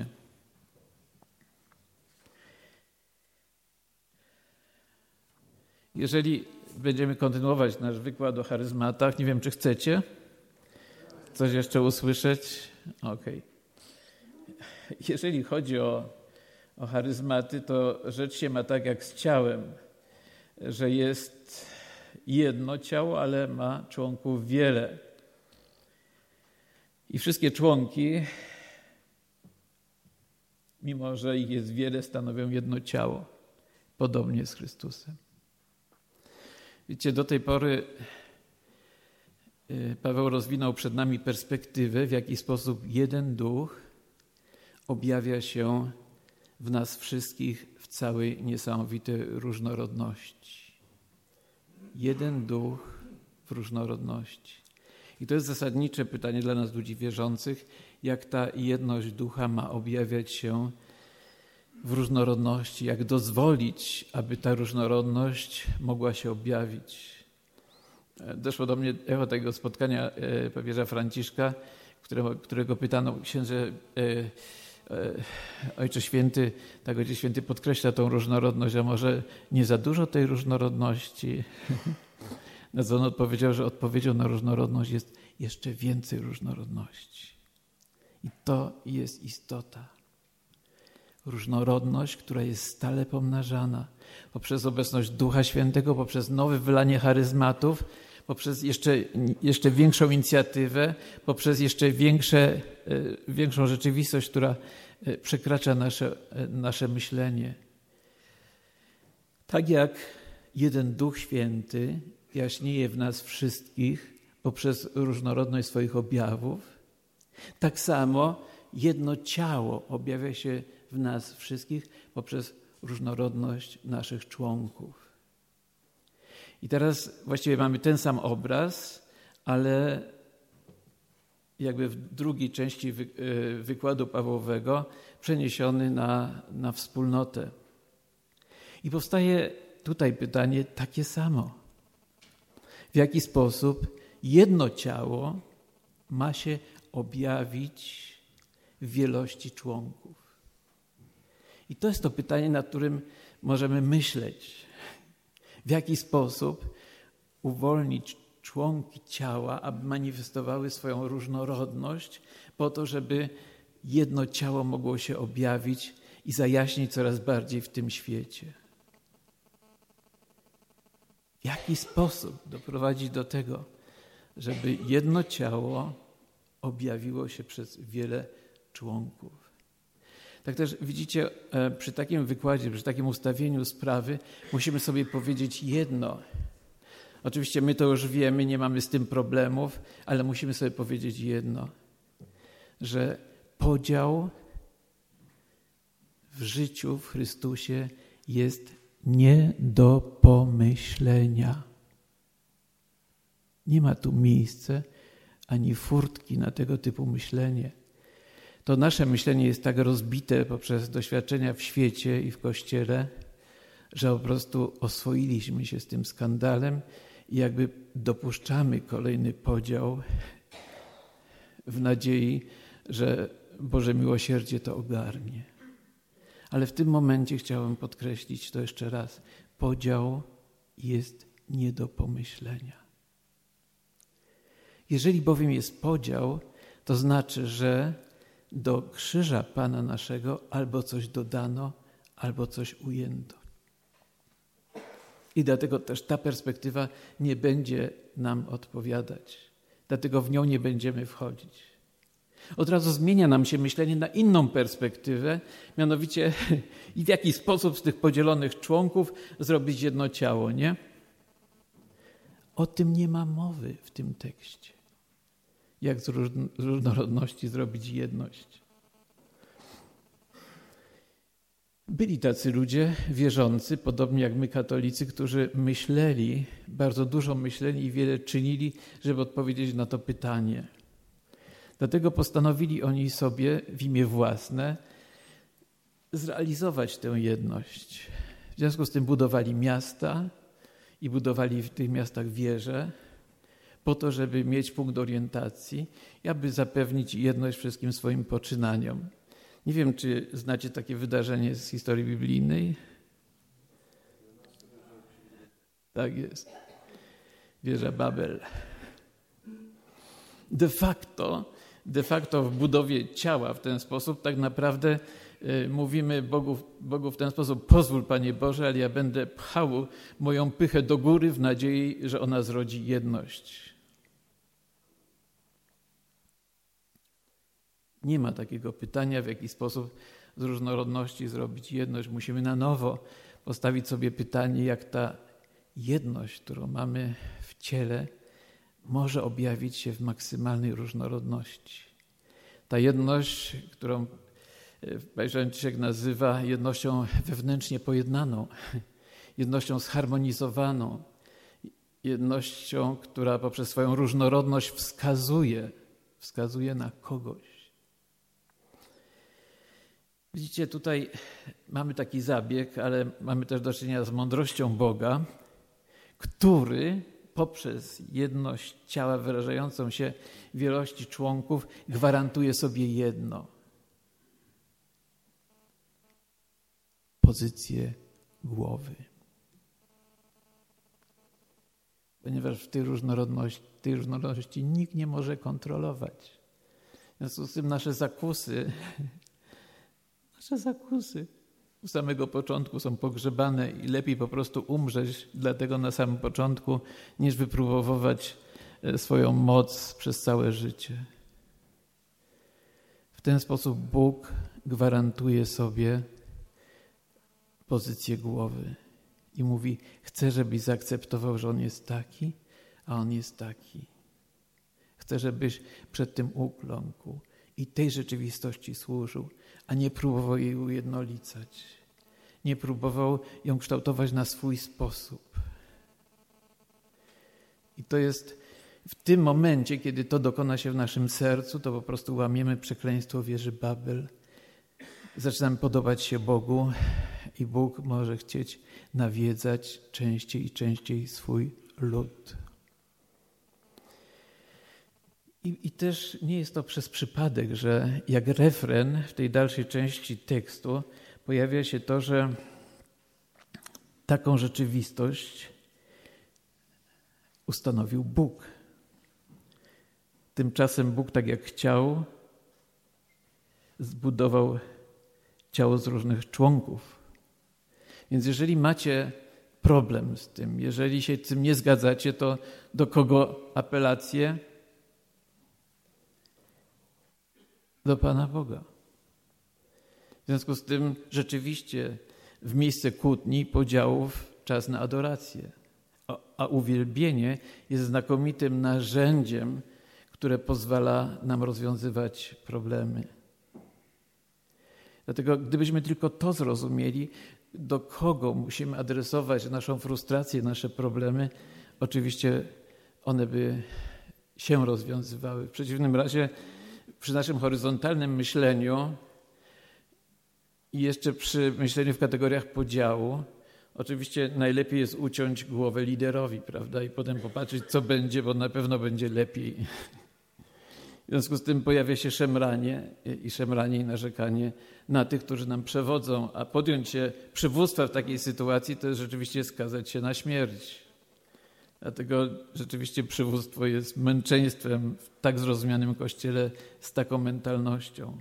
Jeżeli będziemy kontynuować nasz wykład o charyzmatach, nie wiem, czy chcecie coś jeszcze usłyszeć? Okej. Okay. Jeżeli chodzi o, o charyzmaty, to rzecz się ma tak jak z ciałem, że jest jedno ciało, ale ma członków wiele. I wszystkie członki, mimo że ich jest wiele, stanowią jedno ciało, podobnie z Chrystusem. Wiecie, do tej pory Paweł rozwinął przed nami perspektywę, w jaki sposób jeden duch objawia się w nas wszystkich w całej niesamowitej różnorodności. Jeden duch w różnorodności. I to jest zasadnicze pytanie dla nas, ludzi wierzących, jak ta jedność ducha ma objawiać się w różnorodności, jak dozwolić, aby ta różnorodność mogła się objawić. Doszło do mnie echo tego spotkania papieża Franciszka, którego, którego pytano, księże, e, e, Ojcze Święty, tak Ojciec Święty podkreśla tą różnorodność, a może nie za dużo tej różnorodności? Na co on odpowiedział, że odpowiedzią na różnorodność jest jeszcze więcej różnorodności. I to jest istota. Różnorodność, która jest stale pomnażana poprzez obecność Ducha Świętego, poprzez nowe wylanie charyzmatów, poprzez jeszcze, jeszcze większą inicjatywę, poprzez jeszcze większe, większą rzeczywistość, która przekracza nasze, nasze myślenie. Tak jak jeden Duch Święty jaśnieje w nas wszystkich poprzez różnorodność swoich objawów, tak samo jedno ciało objawia się w nas wszystkich poprzez różnorodność naszych członków. I teraz właściwie mamy ten sam obraz, ale jakby w drugiej części wykładu Pawłowego przeniesiony na, na wspólnotę. I powstaje tutaj pytanie takie samo. W jaki sposób jedno ciało ma się objawić w wielości członków? I to jest to pytanie, nad którym możemy myśleć. W jaki sposób uwolnić członki ciała, aby manifestowały swoją różnorodność po to, żeby jedno ciało mogło się objawić i zajaśnić coraz bardziej w tym świecie. W jaki sposób doprowadzić do tego, żeby jedno ciało objawiło się przez wiele członków? Tak też widzicie, przy takim wykładzie, przy takim ustawieniu sprawy musimy sobie powiedzieć jedno. Oczywiście my to już wiemy, nie mamy z tym problemów, ale musimy sobie powiedzieć jedno, że podział w życiu w Chrystusie jest nie do pomyślenia. Nie ma tu miejsca ani furtki na tego typu myślenie. To nasze myślenie jest tak rozbite poprzez doświadczenia w świecie i w Kościele, że po prostu oswoiliśmy się z tym skandalem i jakby dopuszczamy kolejny podział w nadziei, że Boże miłosierdzie to ogarnie. Ale w tym momencie chciałem podkreślić to jeszcze raz. Podział jest nie do pomyślenia. Jeżeli bowiem jest podział, to znaczy, że do krzyża Pana naszego albo coś dodano, albo coś ujęto. I dlatego też ta perspektywa nie będzie nam odpowiadać. Dlatego w nią nie będziemy wchodzić. Od razu zmienia nam się myślenie na inną perspektywę, mianowicie i w jaki sposób z tych podzielonych członków zrobić jedno ciało, nie? O tym nie ma mowy w tym tekście. Jak z różnorodności zrobić jedność. Byli tacy ludzie wierzący, podobnie jak my katolicy, którzy myśleli, bardzo dużo myśleli i wiele czynili, żeby odpowiedzieć na to pytanie. Dlatego postanowili oni sobie w imię własne zrealizować tę jedność. W związku z tym budowali miasta i budowali w tych miastach wieże po to, żeby mieć punkt orientacji i aby zapewnić jedność wszystkim swoim poczynaniom. Nie wiem, czy znacie takie wydarzenie z historii biblijnej? Tak jest. Wieża Babel. De facto, de facto w budowie ciała w ten sposób tak naprawdę y, mówimy Bogu, Bogu w ten sposób: pozwól, Panie Boże, ale ja będę pchał moją pychę do góry w nadziei, że ona zrodzi jedność. Nie ma takiego pytania, w jaki sposób z różnorodności zrobić jedność. Musimy na nowo postawić sobie pytanie, jak ta jedność, którą mamy w ciele, może objawić się w maksymalnej różnorodności. Ta jedność, którą Paździornik nazywa jednością wewnętrznie pojednaną, jednością zharmonizowaną, jednością, która poprzez swoją różnorodność wskazuje, wskazuje na kogoś. Widzicie, tutaj mamy taki zabieg, ale mamy też do czynienia z mądrością Boga, który poprzez jedność ciała wyrażającą się w wielości członków gwarantuje sobie jedno. Pozycję głowy. Ponieważ w tej różnorodności, tej różnorodności nikt nie może kontrolować. W związku z tym nasze zakusy, nasze zakusy u samego początku są pogrzebane i lepiej po prostu umrzeć dlatego na samym początku, niż wypróbować swoją moc przez całe życie. W ten sposób Bóg gwarantuje sobie pozycję głowy i mówi: chcę, żebyś zaakceptował, że On jest taki, a On jest taki. Chcę, żebyś przed tym ukląkł i tej rzeczywistości służył, a nie próbował jej ujednolicać. Nie próbował ją kształtować na swój sposób. I to jest w tym momencie, kiedy to dokona się w naszym sercu, to po prostu łamiemy przekleństwo wieży Babel. Zaczynamy podobać się Bogu i Bóg może chcieć nawiedzać częściej i częściej swój lud. I, I też nie jest to przez przypadek, że jak refren w tej dalszej części tekstu pojawia się to, że taką rzeczywistość ustanowił Bóg. Tymczasem Bóg, tak jak chciał, zbudował ciało z różnych członków. Więc jeżeli macie problem z tym, jeżeli się z tym nie zgadzacie, to do kogo apelację? Do Pana Boga. W związku z tym rzeczywiście w miejsce kłótni, podziałów czas na adorację. A, a uwielbienie jest znakomitym narzędziem, które pozwala nam rozwiązywać problemy. Dlatego gdybyśmy tylko to zrozumieli, do kogo musimy adresować naszą frustrację, nasze problemy, oczywiście one by się rozwiązywały. W przeciwnym razie przy naszym horyzontalnym myśleniu i jeszcze przy myśleniu w kategoriach podziału, oczywiście najlepiej jest uciąć głowę liderowi, prawda? I potem popatrzeć, co będzie, bo na pewno będzie lepiej. W związku z tym pojawia się szemranie i szemranie i narzekanie na tych, którzy nam przewodzą, a podjąć się przywództwa w takiej sytuacji to jest rzeczywiście skazać się na śmierć. Dlatego rzeczywiście przywództwo jest męczeństwem w tak zrozumianym Kościele z taką mentalnością.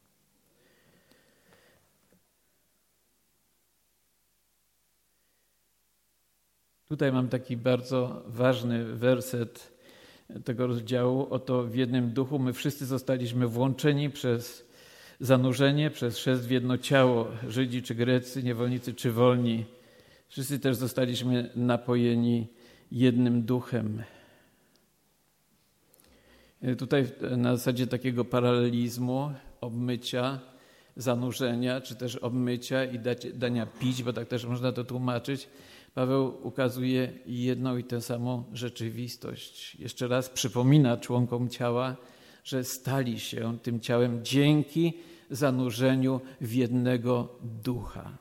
Tutaj mam taki bardzo ważny werset tego rozdziału. Oto w jednym duchu my wszyscy zostaliśmy włączeni przez zanurzenie, przez chrzest w jedno ciało, Żydzi czy Grecy, niewolnicy czy wolni. Wszyscy też zostaliśmy napojeni jednym duchem. Tutaj na zasadzie takiego paralelizmu, obmycia, zanurzenia, czy też obmycia i dania pić, bo tak też można to tłumaczyć, Paweł ukazuje jedną i tę samą rzeczywistość. Jeszcze raz przypomina członkom ciała, że stali się tym ciałem dzięki zanurzeniu w jednego ducha.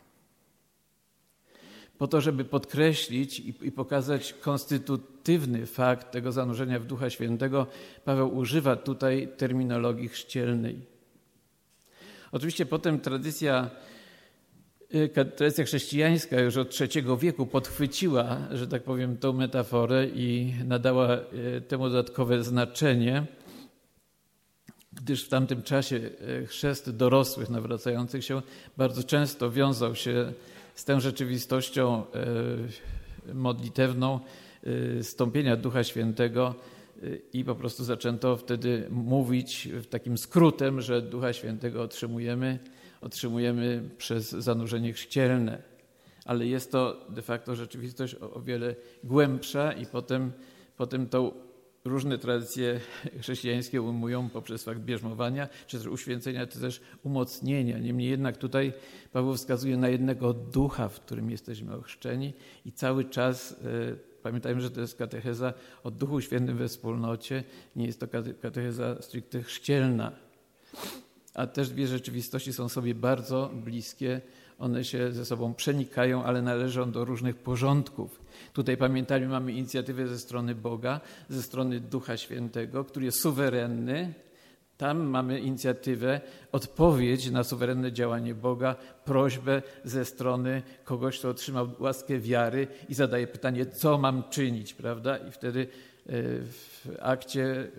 Po to, żeby podkreślić i pokazać konstytutywny fakt tego zanurzenia w Ducha Świętego, Paweł używa tutaj terminologii chrzcielnej. Oczywiście potem tradycja Tradycja chrześcijańska już od trzeciego wieku podchwyciła, że tak powiem, tą metaforę i nadała temu dodatkowe znaczenie, gdyż w tamtym czasie chrzest dorosłych nawracających się bardzo często wiązał się z tą rzeczywistością modlitewną zstąpienia Ducha Świętego i po prostu zaczęto wtedy mówić w takim skrótem, że Ducha Świętego otrzymujemy otrzymujemy przez zanurzenie chrzcielne. Ale jest to de facto rzeczywistość o, o wiele głębsza i potem, potem to różne tradycje chrześcijańskie ujmują poprzez fakt bierzmowania, czy też uświęcenia, czy też umocnienia. Niemniej jednak tutaj Paweł wskazuje na jednego ducha, w którym jesteśmy ochrzczeni i cały czas e, pamiętajmy, że to jest katecheza o Duchu Świętym we wspólnocie, nie jest to katecheza stricte chrzcielna. A też dwie rzeczywistości są sobie bardzo bliskie, one się ze sobą przenikają, ale należą do różnych porządków. Tutaj pamiętajmy, mamy inicjatywę ze strony Boga, ze strony Ducha Świętego, który jest suwerenny. Tam mamy inicjatywę, odpowiedź na suwerenne działanie Boga, prośbę ze strony kogoś, kto otrzymał łaskę wiary i zadaje pytanie, co mam czynić, prawda? I wtedy w akcie,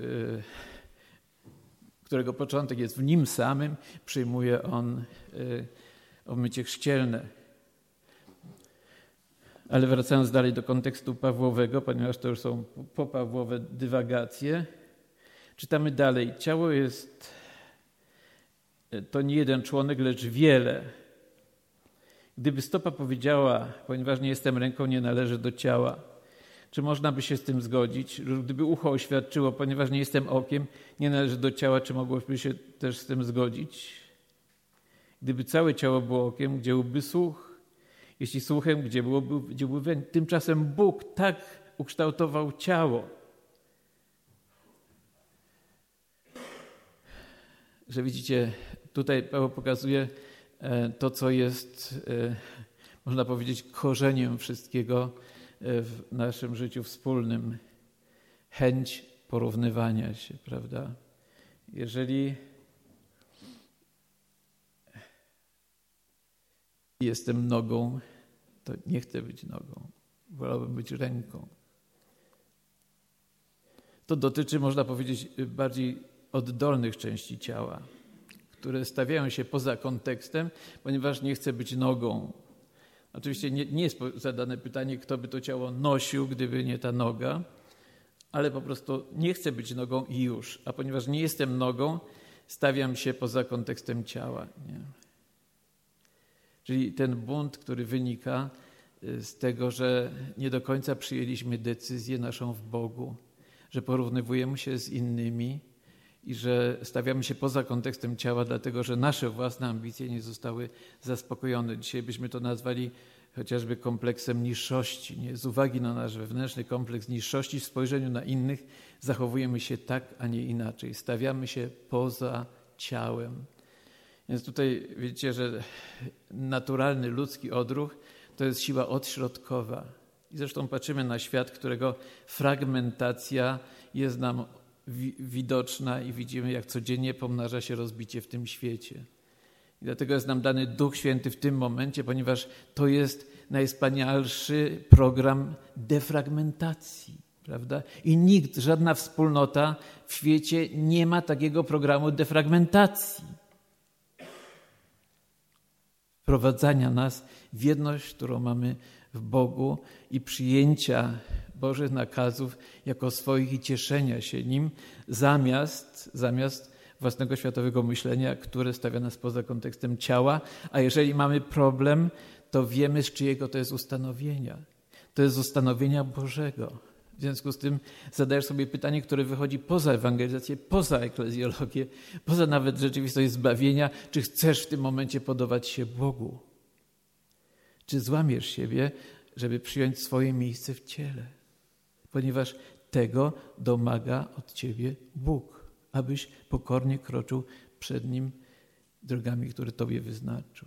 którego początek jest w nim samym, przyjmuje on obmycie chrzcielne. Ale wracając dalej do kontekstu Pawłowego, ponieważ to już są popawłowe dywagacje, czytamy dalej. Ciało jest to nie jeden członek, lecz wiele. Gdyby stopa powiedziała, ponieważ nie jestem ręką, nie należy do ciała. Czy można by się z tym zgodzić? Gdyby ucho oświadczyło, ponieważ nie jestem okiem, nie należy do ciała, czy mogłoby się też z tym zgodzić? Gdyby całe ciało było okiem, gdzie byłby słuch? Jeśli słuchem, gdzie byłoby, gdzie byłby węch? Tymczasem Bóg tak ukształtował ciało, że widzicie, tutaj Paweł pokazuje to, co jest, można powiedzieć, korzeniem wszystkiego w naszym życiu wspólnym. Chęć porównywania się, prawda? Jeżeli jestem nogą, to nie chcę być nogą. Wolałbym być ręką. To dotyczy, można powiedzieć, bardziej oddolnych części ciała, które stawiają się poza kontekstem, ponieważ nie chcę być nogą. Oczywiście nie, nie jest zadane pytanie, kto by to ciało nosił, gdyby nie ta noga, ale po prostu nie chcę być nogą i już. A ponieważ nie jestem nogą, stawiam się poza kontekstem ciała. Nie? Czyli ten bunt, który wynika z tego, że nie do końca przyjęliśmy decyzję naszą w Bogu, że porównywujemy się z innymi i że stawiamy się poza kontekstem ciała, dlatego że nasze własne ambicje nie zostały zaspokojone. Dzisiaj byśmy to nazwali chociażby kompleksem niższości. Nie? Z uwagi na nasz wewnętrzny kompleks niższości w spojrzeniu na innych zachowujemy się tak, a nie inaczej. Stawiamy się poza ciałem. Więc tutaj widzicie, że naturalny ludzki odruch to jest siła odśrodkowa. I zresztą patrzymy na świat, którego fragmentacja jest nam wi- widoczna i widzimy, jak codziennie pomnaża się rozbicie w tym świecie. I dlatego jest nam dany Duch Święty w tym momencie, ponieważ to jest najwspanialszy program defragmentacji, prawda? I nikt, żadna wspólnota w świecie nie ma takiego programu defragmentacji. Wprowadzania nas w jedność, którą mamy w Bogu i przyjęcia Bożych nakazów jako swoich i cieszenia się nim zamiast, zamiast własnego światowego myślenia, które stawia nas poza kontekstem ciała. A jeżeli mamy problem, to wiemy, z czyjego to jest ustanowienia. To jest z ustanowienia Bożego. W związku z tym zadajesz sobie pytanie, które wychodzi poza ewangelizację, poza eklezjologię, poza nawet rzeczywistość zbawienia. Czy chcesz w tym momencie podobać się Bogu? Czy złamiesz siebie, żeby przyjąć swoje miejsce w ciele? Ponieważ tego domaga od ciebie Bóg, abyś pokornie kroczył przed Nim drogami, które Tobie wyznaczył.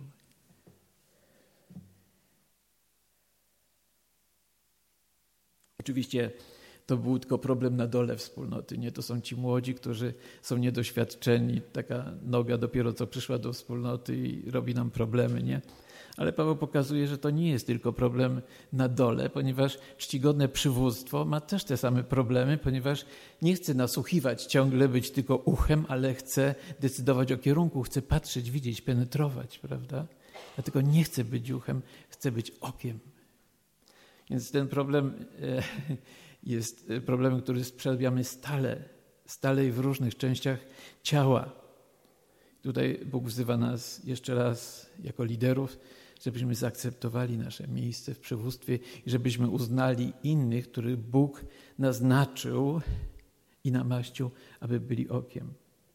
Oczywiście to był tylko problem na dole wspólnoty. Nie? To są ci młodzi, którzy są niedoświadczeni. Taka noga dopiero co przyszła do wspólnoty i robi nam problemy. Nie? Ale Paweł pokazuje, że to nie jest tylko problem na dole, ponieważ czcigodne przywództwo ma też te same problemy, ponieważ nie chce nasłuchiwać, ciągle być tylko uchem, ale chce decydować o kierunku, chce patrzeć, widzieć, penetrować, prawda? Dlatego nie chce być uchem, chce być okiem. Więc ten problem jest problemem, który przejawiamy stale, stale i w różnych częściach ciała. Tutaj Bóg wzywa nas jeszcze raz jako liderów, żebyśmy zaakceptowali nasze miejsce w przywództwie i żebyśmy uznali innych, których Bóg naznaczył i namaścił, aby byli okiem.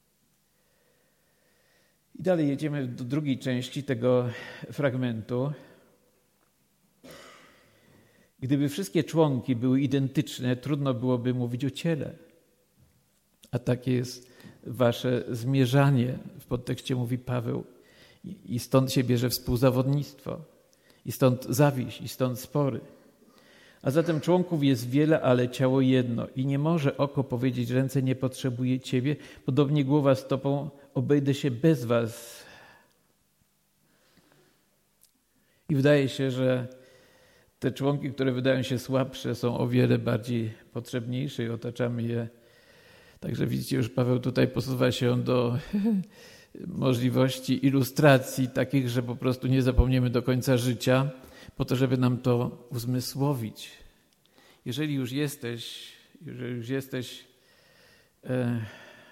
I dalej jedziemy do drugiej części tego fragmentu. Gdyby wszystkie członki były identyczne, trudno byłoby mówić o ciele. A takie jest wasze zmierzanie, w podtekście mówi Paweł. I stąd się bierze współzawodnictwo. I stąd zawiść, i stąd spory. A zatem członków jest wiele, ale ciało jedno. I nie może oko powiedzieć, ręce nie potrzebuje ciebie. Podobnie głowa stopą, obejdę się bez was. I wydaje się, że te członki, które wydają się słabsze, są o wiele bardziej potrzebniejsze i otaczamy je. Także widzicie, już Paweł tutaj posuwa się do możliwości ilustracji takich, że po prostu nie zapomniemy do końca życia, po to, żeby nam to uzmysłowić. Jeżeli już jesteś, jeżeli już jesteś e,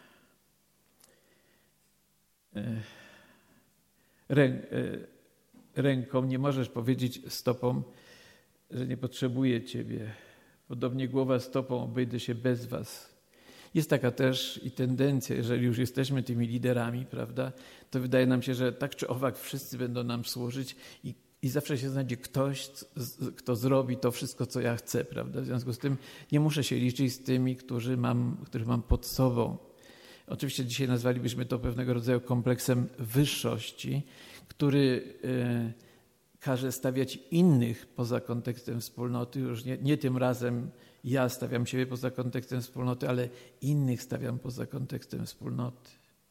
e, rę, e, ręką, nie możesz powiedzieć stopom, że nie potrzebuję ciebie. Podobnie głowa stopą, obejdę się bez was. Jest taka też i tendencja, jeżeli już jesteśmy tymi liderami, prawda, to wydaje nam się, że tak czy owak wszyscy będą nam służyć i, i zawsze się znajdzie ktoś, kto zrobi to wszystko, co ja chcę, prawda. W związku z tym nie muszę się liczyć z tymi, którzy mam, których mam pod sobą. Oczywiście dzisiaj nazwalibyśmy to pewnego rodzaju kompleksem wyższości, który e, każe stawiać innych poza kontekstem wspólnoty. Już nie, nie tym razem ja stawiam siebie poza kontekstem wspólnoty, ale innych stawiam poza kontekstem wspólnoty.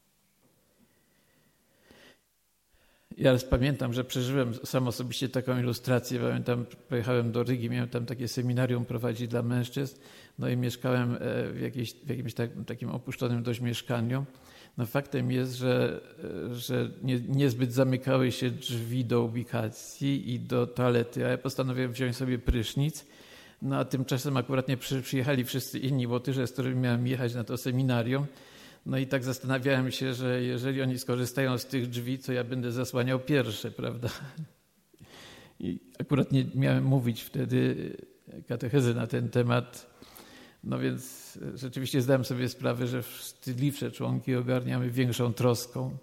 Ja raz pamiętam, że przeżyłem sam osobiście taką ilustrację. Pamiętam, pojechałem do Rygi, miałem tam takie seminarium prowadzić dla mężczyzn, no i mieszkałem w, jakiejś, w jakimś tak, takim opuszczonym dość mieszkaniu. No faktem jest, że, że nie, niezbyt zamykały się drzwi do ubikacji i do toalety, a ja postanowiłem wziąć sobie prysznic. No a tymczasem akurat nie przy, przyjechali wszyscy inni łotysze, z którymi miałem jechać na to seminarium. No i tak zastanawiałem się, że jeżeli oni skorzystają z tych drzwi, to ja będę zasłaniał pierwsze, prawda? I akurat nie miałem mówić wtedy katechezy na ten temat. No więc rzeczywiście zdałem sobie sprawę, że wstydliwsze członki ogarniamy większą troską.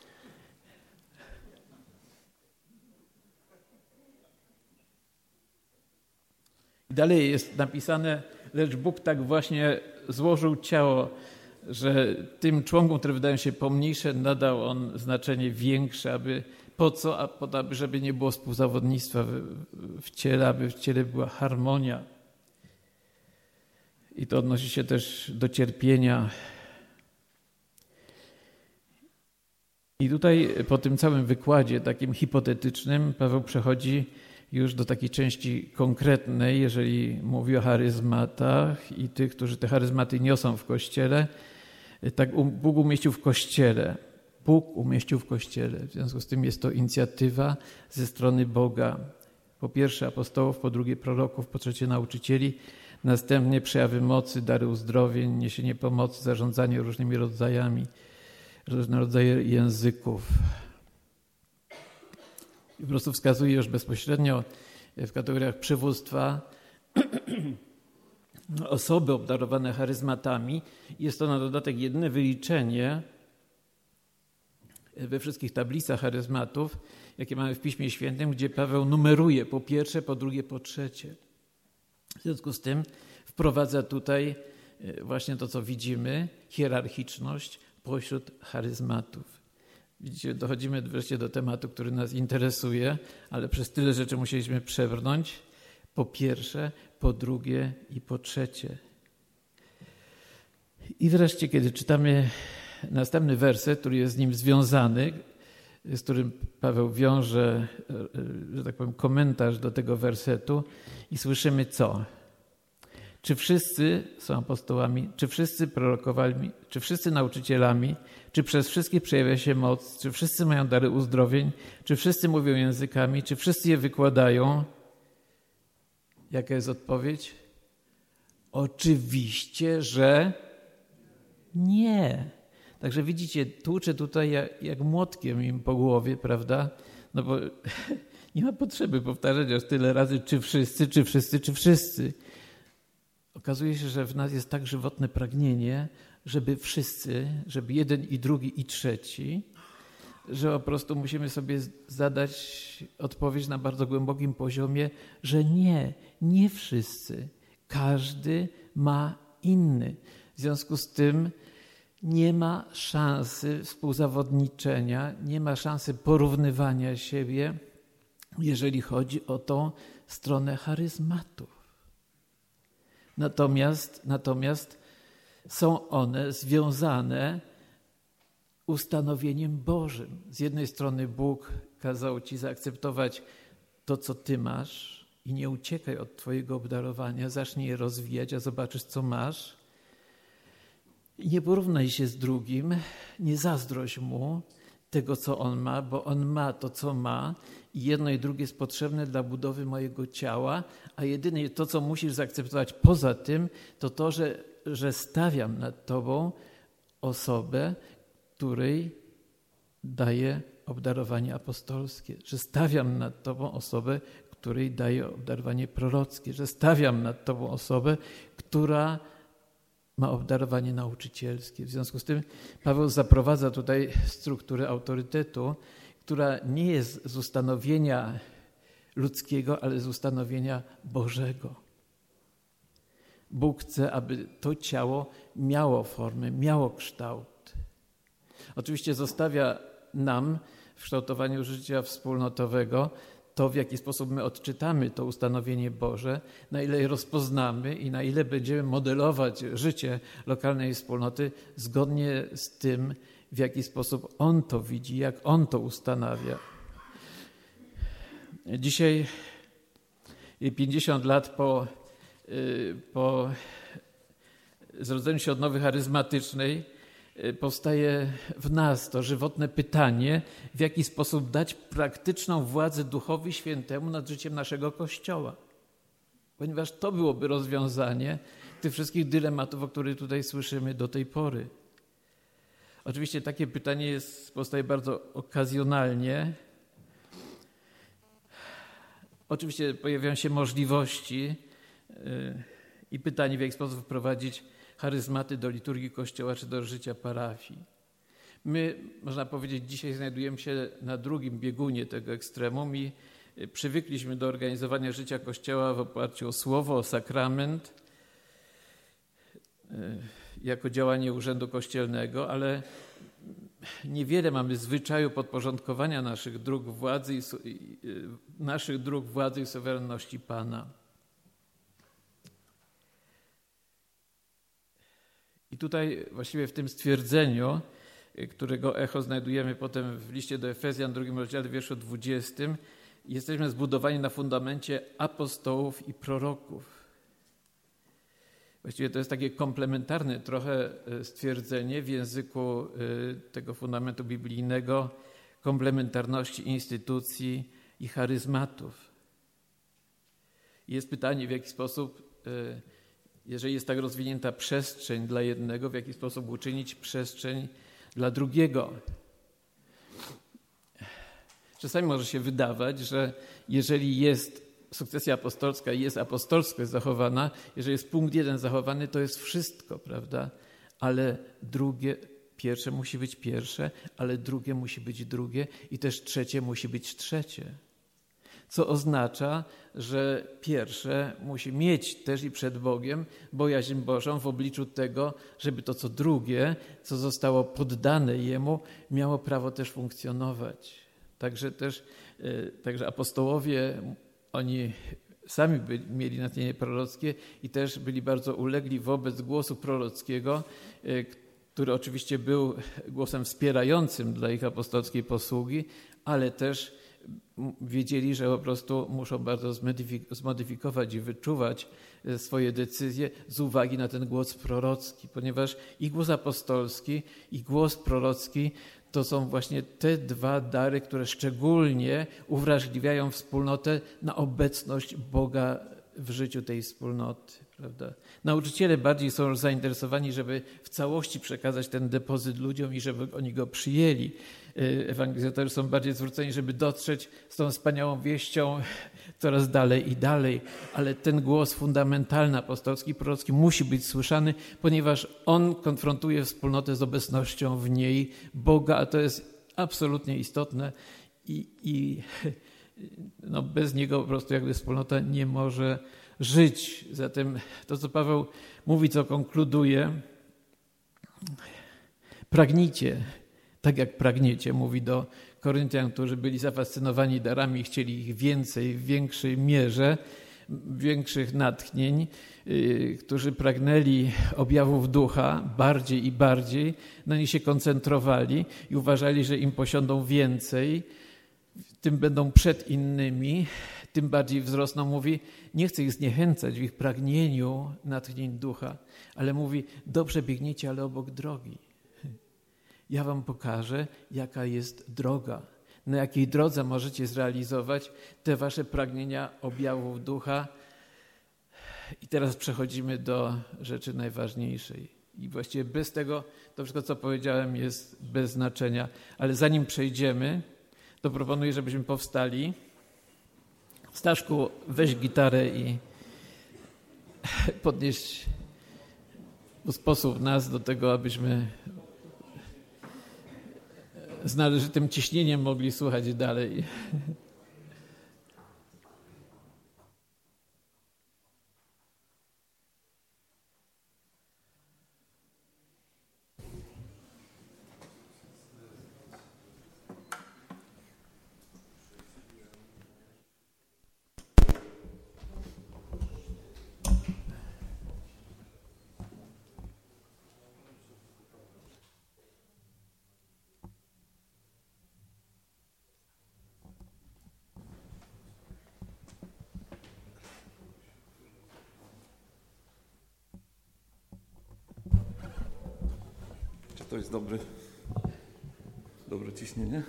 I dalej jest napisane, lecz Bóg tak właśnie złożył ciało, że tym członkom, które wydają się pomniejsze, nadał On znaczenie większe, aby po co? A po to, aby żeby nie było współzawodnictwa w, w ciele, aby w ciele była harmonia. I to odnosi się też do cierpienia. I tutaj po tym całym wykładzie takim hipotetycznym Paweł przechodzi już do takiej części konkretnej, jeżeli mówi o charyzmatach i tych, którzy te charyzmaty niosą w Kościele. Tak Bóg umieścił w Kościele. Bóg umieścił w Kościele. W związku z tym jest to inicjatywa ze strony Boga. Po pierwsze apostołów, po drugie proroków, po trzecie nauczycieli, następnie przejawy mocy, dary uzdrowień, niesienie pomocy, zarządzanie różnymi rodzajami, różne rodzaje języków. I po prostu wskazuje już bezpośrednio w kategoriach przywództwa osoby obdarowane charyzmatami. Jest to na dodatek jedyne wyliczenie we wszystkich tablicach charyzmatów, jakie mamy w Piśmie Świętym, gdzie Paweł numeruje po pierwsze, po drugie, po trzecie. W związku z tym wprowadza tutaj właśnie to, co widzimy, hierarchiczność pośród charyzmatów. Widzicie, dochodzimy wreszcie do tematu, który nas interesuje, ale przez tyle rzeczy musieliśmy przebrnąć. Po pierwsze, po drugie i po trzecie. I wreszcie, kiedy czytamy następny werset, który jest z nim związany, z którym Paweł wiąże, że tak powiem, komentarz do tego wersetu i słyszymy co? Czy wszyscy są apostołami, czy wszyscy prorokowali, czy wszyscy nauczycielami, czy przez wszystkich przejawia się moc, czy wszyscy mają dary uzdrowień, czy wszyscy mówią językami, czy wszyscy je wykładają? Jaka jest odpowiedź? Oczywiście, że nie. Także widzicie, tłuczę tutaj jak, jak młotkiem im po głowie, prawda? No bo nie ma potrzeby powtarzać aż tyle razy, czy wszyscy, czy wszyscy, czy wszyscy. Okazuje się, że w nas jest tak żywotne pragnienie, żeby wszyscy, żeby jeden i drugi i trzeci, że po prostu musimy sobie zadać odpowiedź na bardzo głębokim poziomie, że nie, nie wszyscy. Każdy ma inny. W związku z tym nie ma szansy współzawodniczenia, nie ma szansy porównywania siebie, jeżeli chodzi o tą stronę charyzmatów. Natomiast, natomiast są one związane ustanowieniem Bożym. Z jednej strony Bóg kazał ci zaakceptować to, co ty masz i nie uciekaj od twojego obdarowania, zacznij je rozwijać, a zobaczysz, co masz. I nie porównaj się z drugim, nie zazdrość mu tego, co on ma, bo on ma to, co ma i jedno i drugie jest potrzebne dla budowy mojego ciała, a jedyne to, co musisz zaakceptować poza tym, to to, że, że stawiam nad tobą osobę, której daję obdarowanie apostolskie, że stawiam nad tobą osobę, której daje obdarowanie prorockie, że stawiam nad tobą osobę, która ma obdarowanie nauczycielskie. W związku z tym Paweł zaprowadza tutaj strukturę autorytetu, która nie jest z ustanowienia ludzkiego, ale z ustanowienia Bożego. Bóg chce, aby to ciało miało formę, miało kształt. Oczywiście zostawia nam w kształtowaniu życia wspólnotowego to, w jaki sposób my odczytamy to ustanowienie Boże, na ile je rozpoznamy i na ile będziemy modelować życie lokalnej wspólnoty zgodnie z tym, w jaki sposób On to widzi, jak On to ustanawia. Dzisiaj, pięćdziesiąt lat po, po zrodzeniu się odnowy charyzmatycznej, powstaje w nas to żywotne pytanie, w jaki sposób dać praktyczną władzę Duchowi Świętemu nad życiem naszego Kościoła. Ponieważ to byłoby rozwiązanie tych wszystkich dylematów, o których tutaj słyszymy do tej pory. Oczywiście takie pytanie jest, powstaje bardzo okazjonalnie. Oczywiście pojawiają się możliwości yy, i pytanie, w jaki sposób wprowadzić charyzmaty do liturgii Kościoła czy do życia parafii. My, można powiedzieć, dzisiaj znajdujemy się na drugim biegunie tego ekstremum i przywykliśmy do organizowania życia Kościoła w oparciu o słowo, o sakrament, jako działanie urzędu kościelnego, ale niewiele mamy zwyczaju podporządkowania naszych dróg władzy i, naszych dróg władzy i suwerenności Pana. I tutaj właściwie w tym stwierdzeniu, którego echo znajdujemy potem w liście do Efezjan, drugim rozdziale, wierszu dwudziestym, jesteśmy zbudowani na fundamencie apostołów i proroków. Właściwie to jest takie komplementarne trochę stwierdzenie w języku tego fundamentu biblijnego, komplementarności instytucji i charyzmatów. Jest pytanie, w jaki sposób, jeżeli jest tak rozwinięta przestrzeń dla jednego, w jaki sposób uczynić przestrzeń dla drugiego. Czasami może się wydawać, że jeżeli jest sukcesja apostolska i jest apostolskość zachowana, jeżeli jest punkt jeden zachowany, to jest wszystko, prawda? Ale drugie, pierwsze musi być pierwsze, ale drugie musi być drugie i też trzecie musi być trzecie. Co oznacza, że pierwsze musi mieć też i przed Bogiem bojaźń Bożą w obliczu tego, żeby to co drugie, co zostało poddane Jemu, miało prawo też funkcjonować. Także też, także apostołowie, oni sami byli, mieli natchnienie prorockie i też byli bardzo ulegli wobec głosu prorockiego, który oczywiście był głosem wspierającym dla ich apostolskiej posługi, ale też wiedzieli, że po prostu muszą bardzo zmodyfikować i wyczuwać swoje decyzje z uwagi na ten głos prorocki, ponieważ i głos apostolski, i głos prorocki to są właśnie te dwa dary, które szczególnie uwrażliwiają wspólnotę na obecność Boga w życiu tej wspólnoty. Prawda? Nauczyciele bardziej są zainteresowani, żeby w całości przekazać ten depozyt ludziom i żeby oni go przyjęli. Ewangelizatorzy są bardziej zwróceni, żeby dotrzeć z tą wspaniałą wieścią coraz dalej i dalej, ale ten głos fundamentalny, apostolski, prorocki musi być słyszany, ponieważ on konfrontuje wspólnotę z obecnością w niej Boga, a to jest absolutnie istotne i, i no bez niego po prostu jakby wspólnota nie może żyć. Zatem to, co Paweł mówi, co konkluduje, pragnijcie, tak jak pragniecie, mówi do Koryntian, którzy byli zafascynowani darami i chcieli ich więcej, w większej mierze, większych natchnień, yy, którzy pragnęli objawów ducha bardziej i bardziej, na nich się koncentrowali i uważali, że im posiądą więcej, tym będą przed innymi, tym bardziej wzrosną. Mówi, nie chcę ich zniechęcać w ich pragnieniu natchnień ducha, ale mówi, dobrze biegniecie, ale obok drogi. Ja wam pokażę, jaka jest droga, na jakiej drodze możecie zrealizować te wasze pragnienia objawów ducha. I teraz przechodzimy do rzeczy najważniejszej. I właściwie bez tego to wszystko, co powiedziałem, jest bez znaczenia. Ale zanim przejdziemy, to proponuję, żebyśmy powstali. Staszku, weź gitarę i podnieść sposób nas do tego, abyśmy z należytym ciśnieniem mogli słuchać dalej. To jest dobry, dobre ciśnienie.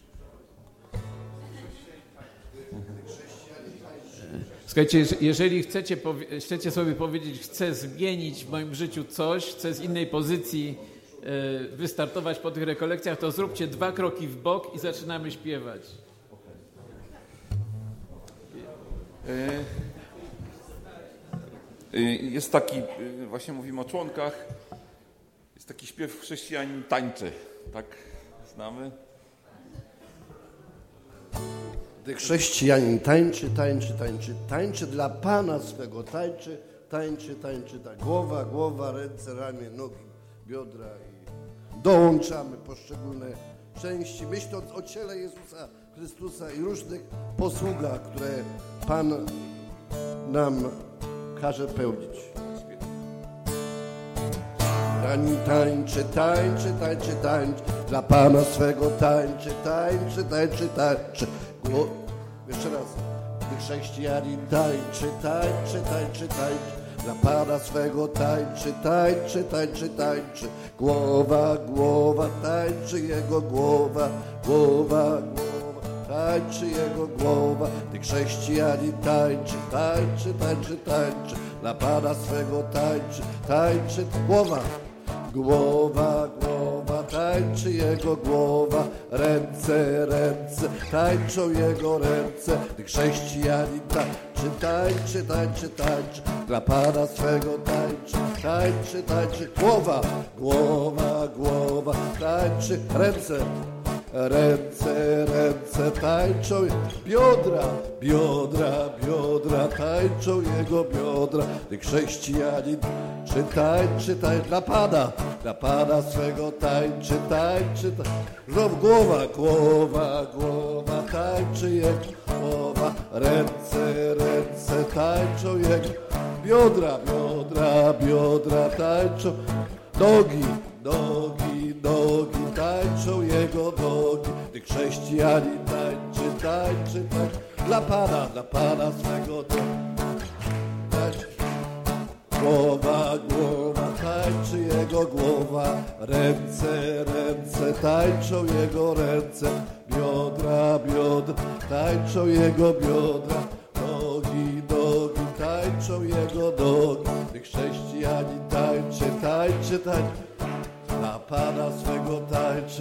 Słuchajcie, jeżeli chcecie, chcecie sobie powiedzieć, chcę zmienić w moim życiu coś, chcę z innej pozycji wystartować po tych rekolekcjach, to zróbcie dwa kroki w bok i zaczynamy śpiewać. Jest taki, właśnie mówimy o członkach, jest taki śpiew chrześcijanin tańczy, tak? Znamy? Gdy chrześcijanin tańczy, tańczy, tańczy, tańczy dla Pana swego, tańczy, tańczy, tańczy, tak. Głowa, głowa, ręce, ramię, nogi, biodra i dołączamy poszczególne części, myśląc o ciele Jezusa Chrystusa i różnych posługach, które Pan nam każe pełnić. Ani tańczy, tańczy, tańczy, tańczy, dla Pana swego tańczy, tańczy, tańczy, tańczy. Gło... Jeszcze raz. Gdy chrześcijanin tańczy, tańczy, tańczy, tańczy, dla Pana swego tańczy, tańczy, tańczy, tańczy. Głowa, głowa, tańczy jego głowa, głowa, głowa, tańczy jego głowa. Gdy chrześcijanin tańczy, tańczy, tańczy, tańczy, dla Pana swego tańczy, tańczy, głowa. Głowa, głowa, tańczy jego głowa, ręce, ręce, tańczą jego ręce. Gdy chrześcijanin tańczy, tańczy, tańczy, tańczy, dla Pana swego tańczy, tańczy, tańczy. Głowa, głowa, głowa, tańczy, ręce, ręce, ręce, tańczą biodra, biodra, biodra, tańczą jego biodra. Gdy chrześcijanin czy tańczy, tańczy dla Pana, dla Pana swego tańczy, tańczy, tańczy. Znów głowa, głowa, głowa, tańczy jego głowa, ręce, ręce, tańczą jego biodra, biodra, biodra, tańczą nogi, nogi, nogi, tańczą jego nogi. Gdy chrześcijanin tańczy, tańczy, tańczy dla Pana, dla Pana swego tańczy. Głowa, głowa, tańczy jego głowa, ręce, ręce, tańczą jego ręce, biodra, biodra, tańczą jego biodra, nogi, nogi, tańczą jego nogi. Gdy chrześcijanin tańczy, tańczy, tańczy, dla Pana swego tańczy.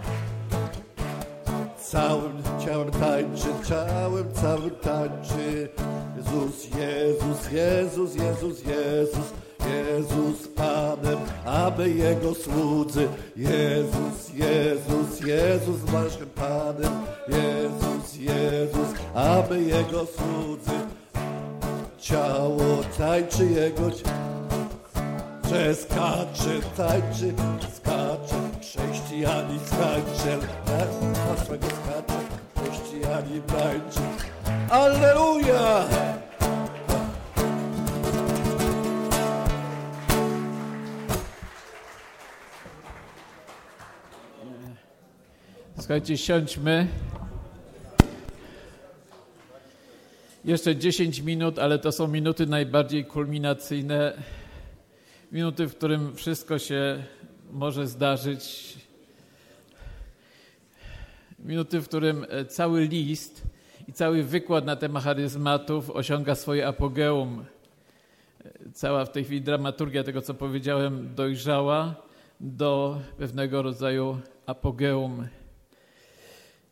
Całym ciałem tańczy, ciałem całym tańczy. Jezus, Jezus, Jezus, Jezus, Jezus, Jezus Panem, aby Jego słudzy. Jezus, Jezus, Jezus naszym Panem. Jezus, Jezus, aby Jego słudzy. Ciało tańczy Jego ciało, że skacze, tańczy, skacze. Chrześcijanin skacze, na swego skacze. Chrześcijanin tańczy. Alleluja! Słuchajcie, siądźmy. Jeszcze dziesięć minut, ale to są minuty najbardziej kulminacyjne. Minuty, w którym wszystko się może zdarzyć. Minuty, w którym cały list i cały wykład na temat charyzmatów osiąga swoje apogeum. Cała w tej chwili dramaturgia tego, co powiedziałem, dojrzała do pewnego rodzaju apogeum.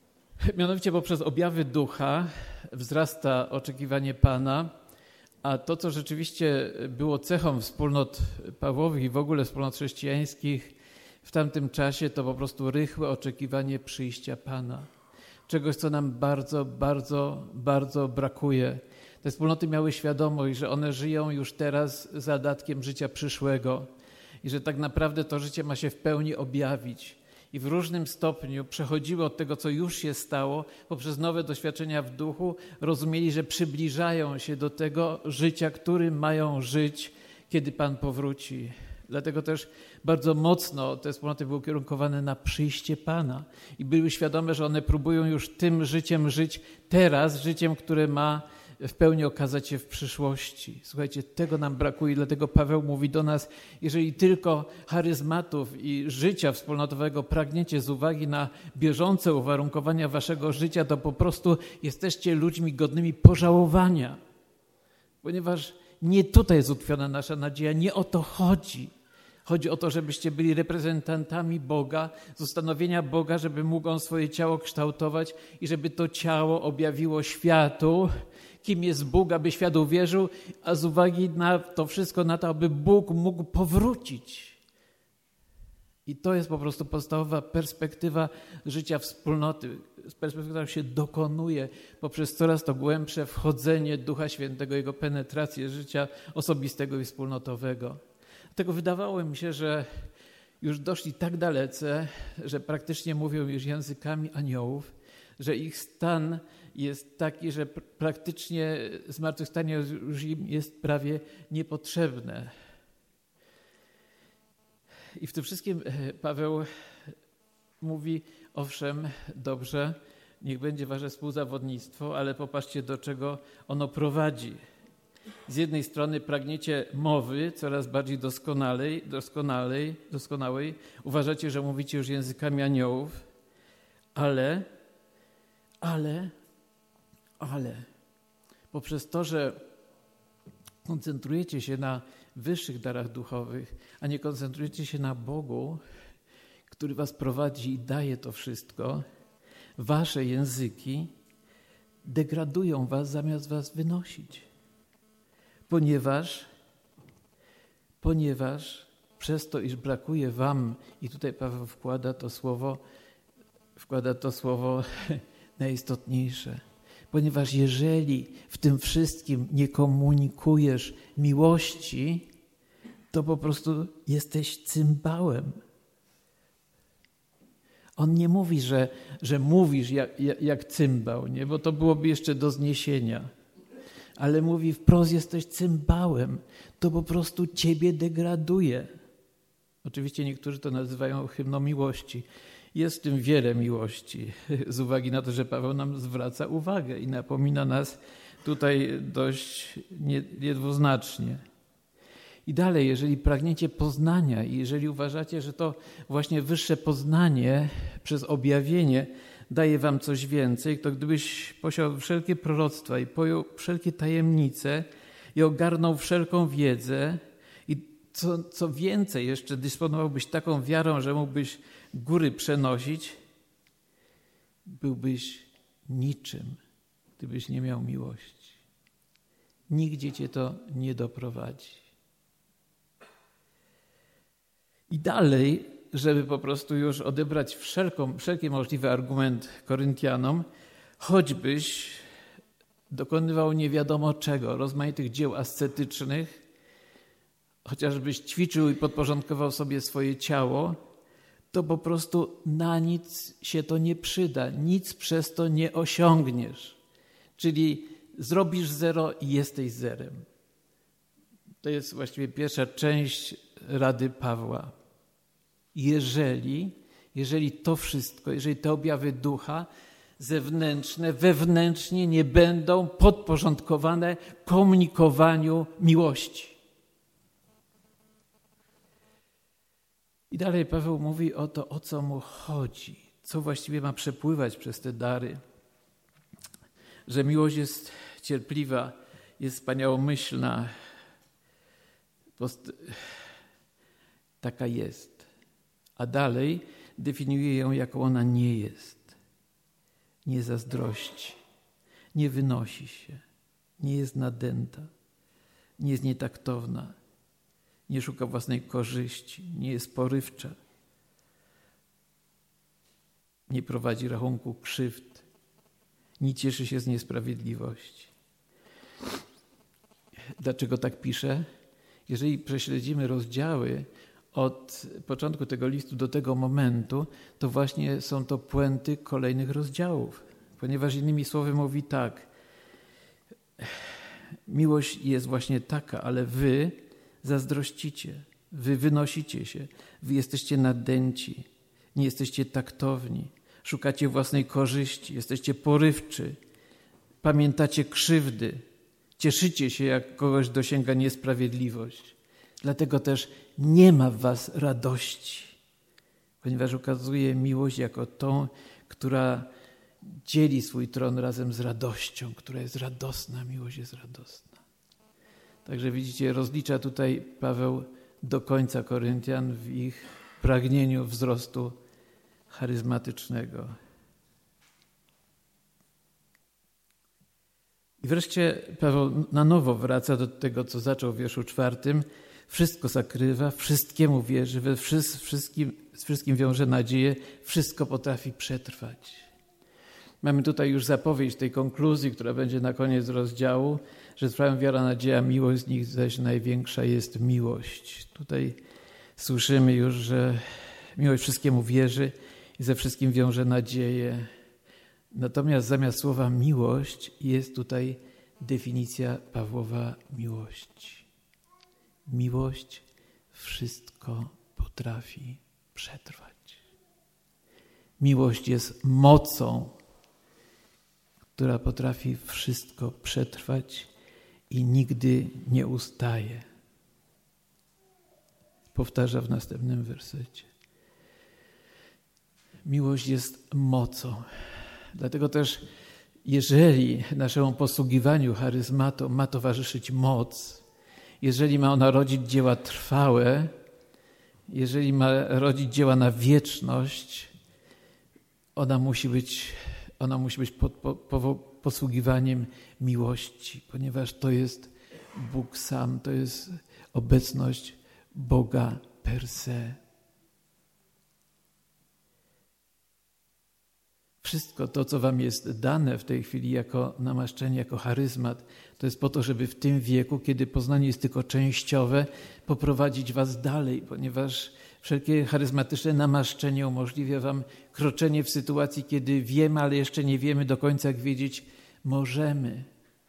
Mianowicie poprzez objawy ducha wzrasta oczekiwanie Pana, a to, co rzeczywiście było cechą wspólnot Pawłowych i w ogóle wspólnot chrześcijańskich w tamtym czasie, to po prostu rychłe oczekiwanie przyjścia Pana. Czegoś, co nam bardzo, bardzo, bardzo brakuje. Te wspólnoty miały świadomość, że one żyją już teraz zadatkiem życia przyszłego i że tak naprawdę to życie ma się w pełni objawić. I w różnym stopniu przechodziły od tego, co już się stało, poprzez nowe doświadczenia w duchu, rozumieli, że przybliżają się do tego życia, którym mają żyć, kiedy Pan powróci. Dlatego też bardzo mocno te wspólnoty były ukierunkowane na przyjście Pana i były świadome, że one próbują już tym życiem żyć teraz, życiem, które ma w pełni okazać się w przyszłości. Słuchajcie, tego nam brakuje, dlatego Paweł mówi do nas, jeżeli tylko charyzmatów i życia wspólnotowego pragniecie z uwagi na bieżące uwarunkowania waszego życia, to po prostu jesteście ludźmi godnymi pożałowania. Ponieważ nie tutaj jest utkwiona nasza nadzieja, nie o to chodzi. Chodzi o to, żebyście byli reprezentantami Boga, z ustanowienia Boga, żeby mógł On swoje ciało kształtować i żeby to ciało objawiło światu, kim jest Bóg, aby świat uwierzył, a z uwagi na to wszystko, na to, aby Bóg mógł powrócić. I to jest po prostu podstawowa perspektywa życia wspólnoty. Perspektywa, która się dokonuje poprzez coraz to głębsze wchodzenie Ducha Świętego, Jego penetrację życia osobistego i wspólnotowego. Dlatego wydawało mi się, że już doszli tak dalece, że praktycznie mówią już językami aniołów, że ich stan jest taki, że praktycznie zmartwychwstanie już im jest prawie niepotrzebne. I w tym wszystkim Paweł mówi, owszem, dobrze, niech będzie wasze współzawodnictwo, ale popatrzcie, do czego ono prowadzi. Z jednej strony pragniecie mowy coraz bardziej doskonalej, doskonalej, doskonałej. Uważacie, że mówicie już językami aniołów, ale, ale, ale poprzez to, że koncentrujecie się na wyższych darach duchowych, a nie koncentrujecie się na Bogu, który was prowadzi i daje to wszystko, wasze języki degradują was zamiast was wynosić. Ponieważ, ponieważ przez to, iż brakuje wam, i tutaj Paweł wkłada to słowo, wkłada to słowo najistotniejsze, ponieważ jeżeli w tym wszystkim nie komunikujesz miłości, to po prostu jesteś cymbałem. On nie mówi, że, że mówisz jak, jak, jak cymbał, nie? Bo to byłoby jeszcze do zniesienia. Ale mówi wprost, jesteś cymbałem. To po prostu ciebie degraduje. Oczywiście niektórzy to nazywają hymną miłości. Jest w tym wiele miłości, z uwagi na to, że Paweł nam zwraca uwagę i napomina nas tutaj dość niedwuznacznie. I dalej, jeżeli pragniecie poznania i jeżeli uważacie, że to właśnie wyższe poznanie przez objawienie daje wam coś więcej, to gdybyś posiadał wszelkie proroctwa i pojął wszelkie tajemnice i ogarnął wszelką wiedzę i co, co więcej jeszcze dysponowałbyś taką wiarą, że mógłbyś góry przenosić, byłbyś niczym, gdybyś nie miał miłości. Nigdzie cię to nie doprowadzi. I dalej, żeby po prostu już odebrać wszelką, wszelki możliwy argument Koryntianom, choćbyś dokonywał nie wiadomo czego, rozmaitych dzieł ascetycznych, chociażbyś ćwiczył i podporządkował sobie swoje ciało, to po prostu na nic się to nie przyda, nic przez to nie osiągniesz. Czyli zrobisz zero i jesteś zerem. To jest właściwie pierwsza część rady Pawła. Jeżeli, jeżeli to wszystko, jeżeli te objawy ducha zewnętrzne, wewnętrznie nie będą podporządkowane komunikowaniu miłości. I dalej Paweł mówi o to, o co mu chodzi, co właściwie ma przepływać przez te dary. Że miłość jest cierpliwa, jest wspaniałomyślna. Post... Taka jest. A dalej definiuje ją, jaką ona nie jest. nie zazdrości, nie wynosi się, nie jest nadęta, nie jest nietaktowna, nie szuka własnej korzyści, nie jest porywcza, nie prowadzi rachunku krzywd, nie cieszy się z niesprawiedliwości. Dlaczego tak piszę? Jeżeli prześledzimy rozdziały od początku tego listu do tego momentu, to właśnie są to puenty kolejnych rozdziałów. Ponieważ innymi słowy mówi tak, miłość jest właśnie taka, ale wy zazdrościcie, wy wynosicie się, wy jesteście nadęci, nie jesteście taktowni, szukacie własnej korzyści, jesteście porywczy, pamiętacie krzywdy, cieszycie się, jak kogoś dosięga niesprawiedliwość. Dlatego też nie ma w was radości, ponieważ ukazuje miłość jako tą, która dzieli swój tron razem z radością, która jest radosna, miłość jest radosna. Także widzicie, rozlicza tutaj Paweł do końca Koryntian w ich pragnieniu wzrostu charyzmatycznego. I wreszcie Paweł na nowo wraca do tego, co zaczął w wierszu czwartym. Wszystko zakrywa, wszystkiemu wierzy, we wszystkim, z wszystkim wiąże nadzieję, wszystko potrafi przetrwać. Mamy tutaj już zapowiedź tej konkluzji, która będzie na koniec rozdziału, że trwają wiara, nadzieja, miłość, z nich zaś największa jest miłość. Tutaj słyszymy już, że miłość wszystkiemu wierzy i ze wszystkim wiąże nadzieję. Natomiast zamiast słowa miłość jest tutaj definicja Pawłowa miłości. Miłość wszystko potrafi przetrwać. Miłość jest mocą, która potrafi wszystko przetrwać i nigdy nie ustaje. Powtarza w następnym wersecie. Miłość jest mocą. Dlatego też, jeżeli naszemu posługiwaniu charyzmatą ma towarzyszyć moc, jeżeli ma ona rodzić dzieła trwałe, jeżeli ma rodzić dzieła na wieczność, ona musi być, ona musi być pod, po, po, posługiwaniem miłości, ponieważ to jest Bóg sam, to jest obecność Boga per se. Wszystko to, co wam jest dane w tej chwili jako namaszczenie, jako charyzmat, to jest po to, żeby w tym wieku, kiedy poznanie jest tylko częściowe, poprowadzić was dalej, ponieważ wszelkie charyzmatyczne namaszczenie umożliwia wam kroczenie w sytuacji, kiedy wiemy, ale jeszcze nie wiemy do końca, jak wiedzieć możemy.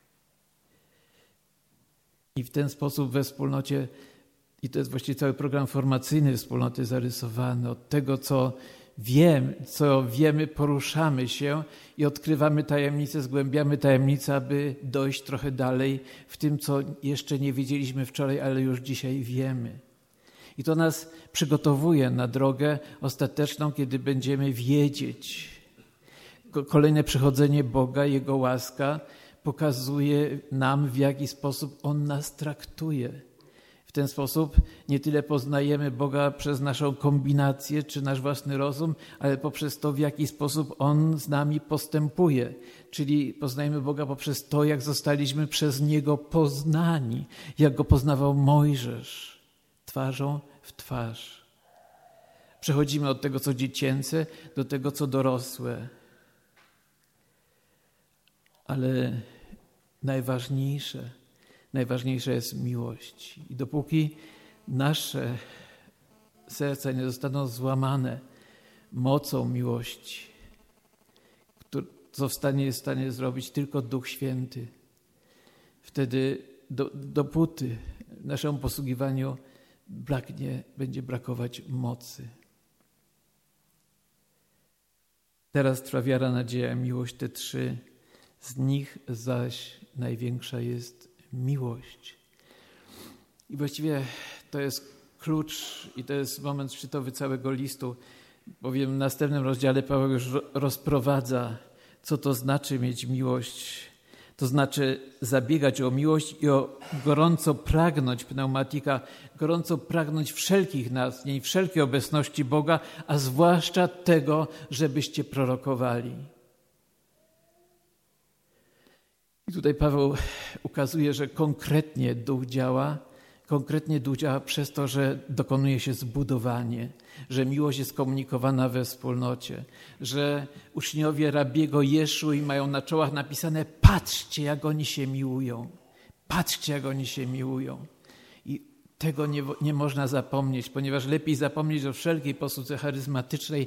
I w ten sposób we wspólnocie, i to jest właściwie cały program formacyjny wspólnoty zarysowany, od tego, co Wiem, co wiemy, poruszamy się i odkrywamy tajemnice, zgłębiamy tajemnice, aby dojść trochę dalej w tym, co jeszcze nie wiedzieliśmy wczoraj, ale już dzisiaj wiemy. I to nas przygotowuje na drogę ostateczną, kiedy będziemy wiedzieć. Kolejne przychodzenie Boga, Jego łaska pokazuje nam, w jaki sposób On nas traktuje. W ten sposób nie tyle poznajemy Boga przez naszą kombinację czy nasz własny rozum, ale poprzez to, w jaki sposób On z nami postępuje. Czyli poznajemy Boga poprzez to, jak zostaliśmy przez Niego poznani, jak Go poznawał Mojżesz, twarzą w twarz. Przechodzimy od tego, co dziecięce, do tego, co dorosłe. Ale najważniejsze, najważniejsza jest miłość. I dopóki nasze serca nie zostaną złamane mocą miłości, co w stanie jest w stanie zrobić tylko Duch Święty, wtedy do, dopóty naszemu posługiwaniu braknie, będzie brakować mocy. Teraz trwa wiara, nadzieja, miłość, te trzy. Z nich zaś największa jest miłość. I właściwie to jest klucz i to jest moment szczytowy całego listu, bowiem w następnym rozdziale Paweł już rozprowadza, co to znaczy mieć miłość. To znaczy zabiegać o miłość i o gorąco pragnąć, pneumatika, gorąco pragnąć wszelkich natchnień, wszelkiej obecności Boga, a zwłaszcza tego, żebyście prorokowali. I tutaj Paweł ukazuje, że konkretnie Duch działa, konkretnie Duch działa przez to, że dokonuje się zbudowanie, że miłość jest komunikowana we wspólnocie, że uczniowie rabiego Jeszui mają na czołach napisane: patrzcie, jak oni się miłują, patrzcie, jak oni się miłują. I tego nie, nie można zapomnieć, ponieważ lepiej zapomnieć o wszelkiej posłudze charyzmatycznej,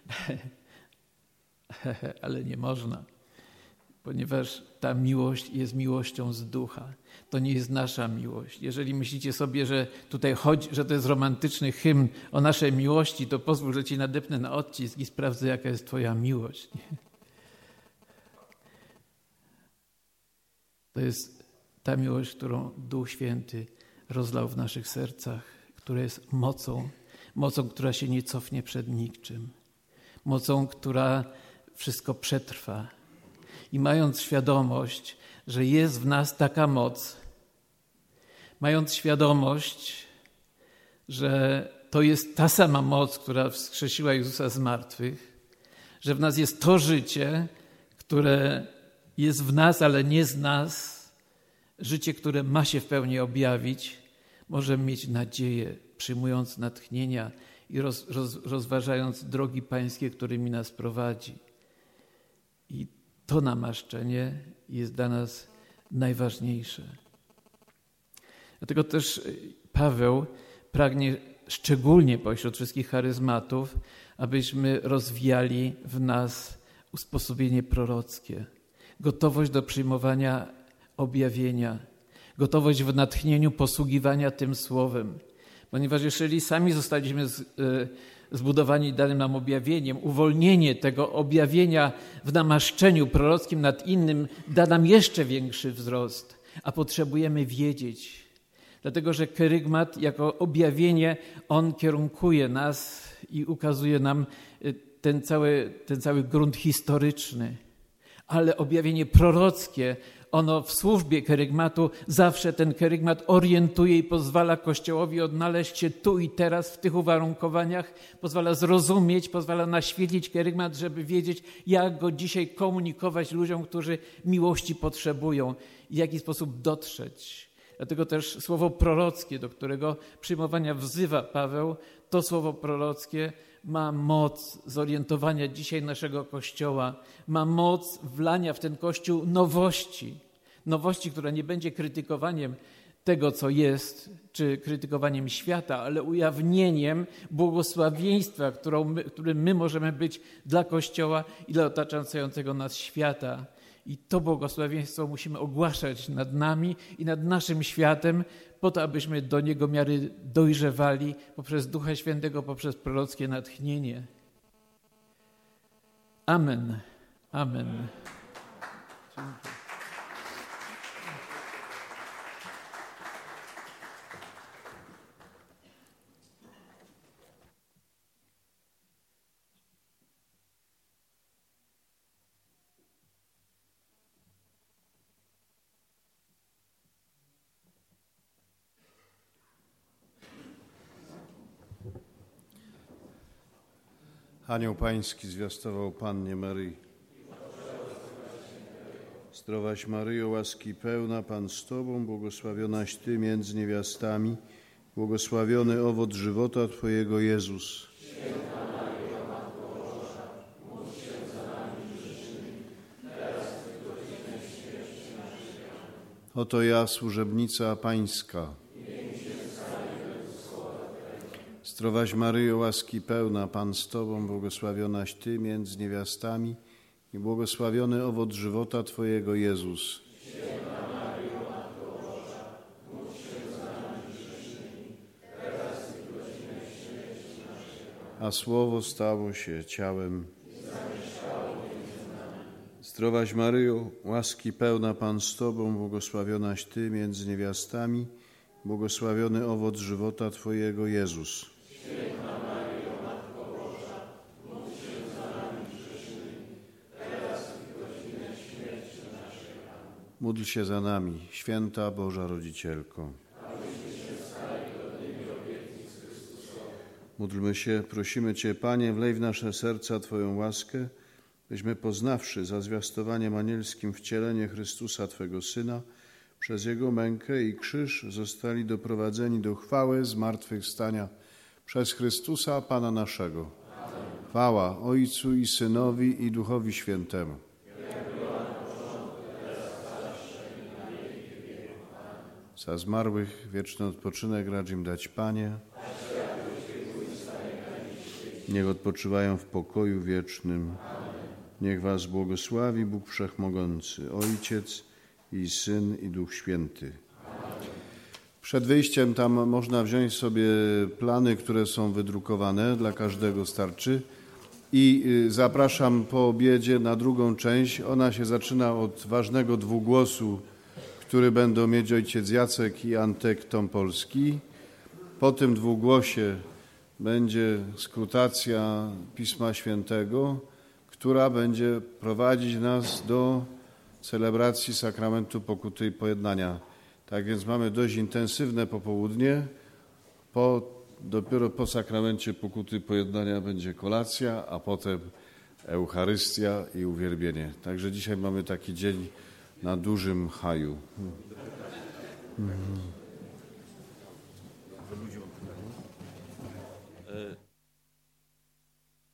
ale nie można, ponieważ ta miłość jest miłością z ducha. To nie jest nasza miłość. Jeżeli myślicie sobie, że tutaj chodzi, że to jest romantyczny hymn o naszej miłości, to pozwól, że ci nadepnę na odcisk i sprawdzę, jaka jest twoja miłość. To jest ta miłość, którą Duch Święty rozlał w naszych sercach, która jest mocą, mocą, która się nie cofnie przed niczym, mocą, która wszystko przetrwa. I mając świadomość, że jest w nas taka moc, mając świadomość, że to jest ta sama moc, która wskrzesiła Jezusa z martwych, że w nas jest to życie, które jest w nas, ale nie z nas, życie, które ma się w pełni objawić, możemy mieć nadzieję, przyjmując natchnienia i roz, roz, rozważając drogi pańskie, którymi nas prowadzi. I to namaszczenie jest dla nas najważniejsze. Dlatego też Paweł pragnie szczególnie pośród wszystkich charyzmatów, abyśmy rozwijali w nas usposobienie prorockie, gotowość do przyjmowania objawienia, gotowość w natchnieniu posługiwania tym słowem. Ponieważ jeżeli sami zostaliśmy z, y, zbudowani danym nam objawieniem, uwolnienie tego objawienia w namaszczeniu prorockim nad innym da nam jeszcze większy wzrost, a potrzebujemy wiedzieć. Dlatego, że kerygmat jako objawienie, on kierunkuje nas i ukazuje nam ten cały, ten cały grunt historyczny. Ale objawienie prorockie, ono w służbie kerygmatu zawsze ten kerygmat orientuje i pozwala Kościołowi odnaleźć się tu i teraz w tych uwarunkowaniach, pozwala zrozumieć, pozwala naświetlić kerygmat, żeby wiedzieć, jak go dzisiaj komunikować ludziom, którzy miłości potrzebują i w jaki sposób dotrzeć. Dlatego też słowo prorockie, do którego przyjmowania wzywa Paweł, to słowo prorockie ma moc zorientowania dzisiaj naszego Kościoła, ma moc wlania w ten Kościół nowości. Nowości, która nie będzie krytykowaniem tego, co jest, czy krytykowaniem świata, ale ujawnieniem błogosławieństwa, którą my, którym my możemy być dla Kościoła i dla otaczającego nas świata. I to błogosławieństwo musimy ogłaszać nad nami i nad naszym światem, po to, abyśmy do niego miary dojrzewali poprzez Ducha Świętego, poprzez prorockie natchnienie. Amen. Amen. Dziękuję. Anioł Pański zwiastował Pannie Maryi. Zdrowaś Maryjo, łaski pełna, Pan z Tobą, błogosławionaś Ty między niewiastami, błogosławiony owoc żywota Twojego, Jezus. Święta Maryjo, Matko Boża, módl się za nami grzesznymi, teraz i w godzinę śmierci naszej. Oto ja, służebnica Pańska. Zdrowaś Maryjo, łaski pełna, Pan z Tobą, błogosławionaś Ty między niewiastami i błogosławiony owoc żywota Twojego, Jezus. Święta Maryjo, Matko Boża, módl się za nami grzesznymi, teraz i w godzinę śmierci naszej. A Słowo stało się ciałem. Zdrowaś Maryjo, łaski pełna, Pan z Tobą, błogosławionaś Ty między niewiastami, błogosławiony owoc żywota Twojego, Jezus. Święta Maryjo, Matko Boża, módl się za nami grzesznymi, teraz i w godzinę śmierci naszej. Módl się za nami, święta Boża Rodzicielko. Abyśmy się stali godnymi obietnic Chrystusowych. Módlmy się, prosimy Cię, Panie, wlej w nasze serca Twoją łaskę, byśmy poznawszy za zwiastowaniem anielskim wcielenie Chrystusa Twego Syna, przez Jego mękę i krzyż zostali doprowadzeni do chwały zmartwychwstania przez Chrystusa Pana naszego. Amen. Chwała Ojcu i Synowi i Duchowi Świętemu. Za zmarłych wieczny odpoczynek racz im dać, Panie. Niech odpoczywają w pokoju wiecznym. Niech was błogosławi Bóg Wszechmogący, Ojciec i Syn i Duch Święty. Przed wyjściem tam można wziąć sobie plany, które są wydrukowane, dla każdego starczy. I zapraszam po obiedzie na drugą część. Ona się zaczyna od ważnego dwugłosu, który będą mieć ojciec Jacek i Antek Tompolski. Po tym dwugłosie będzie skrutacja Pisma Świętego, która będzie prowadzić nas do celebracji sakramentu pokuty i pojednania. Tak więc mamy dość intensywne popołudnie. Po, dopiero po sakramencie pokuty i pojednania będzie kolacja, a potem Eucharystia i uwielbienie. Także dzisiaj mamy taki dzień na dużym haju. Mhm.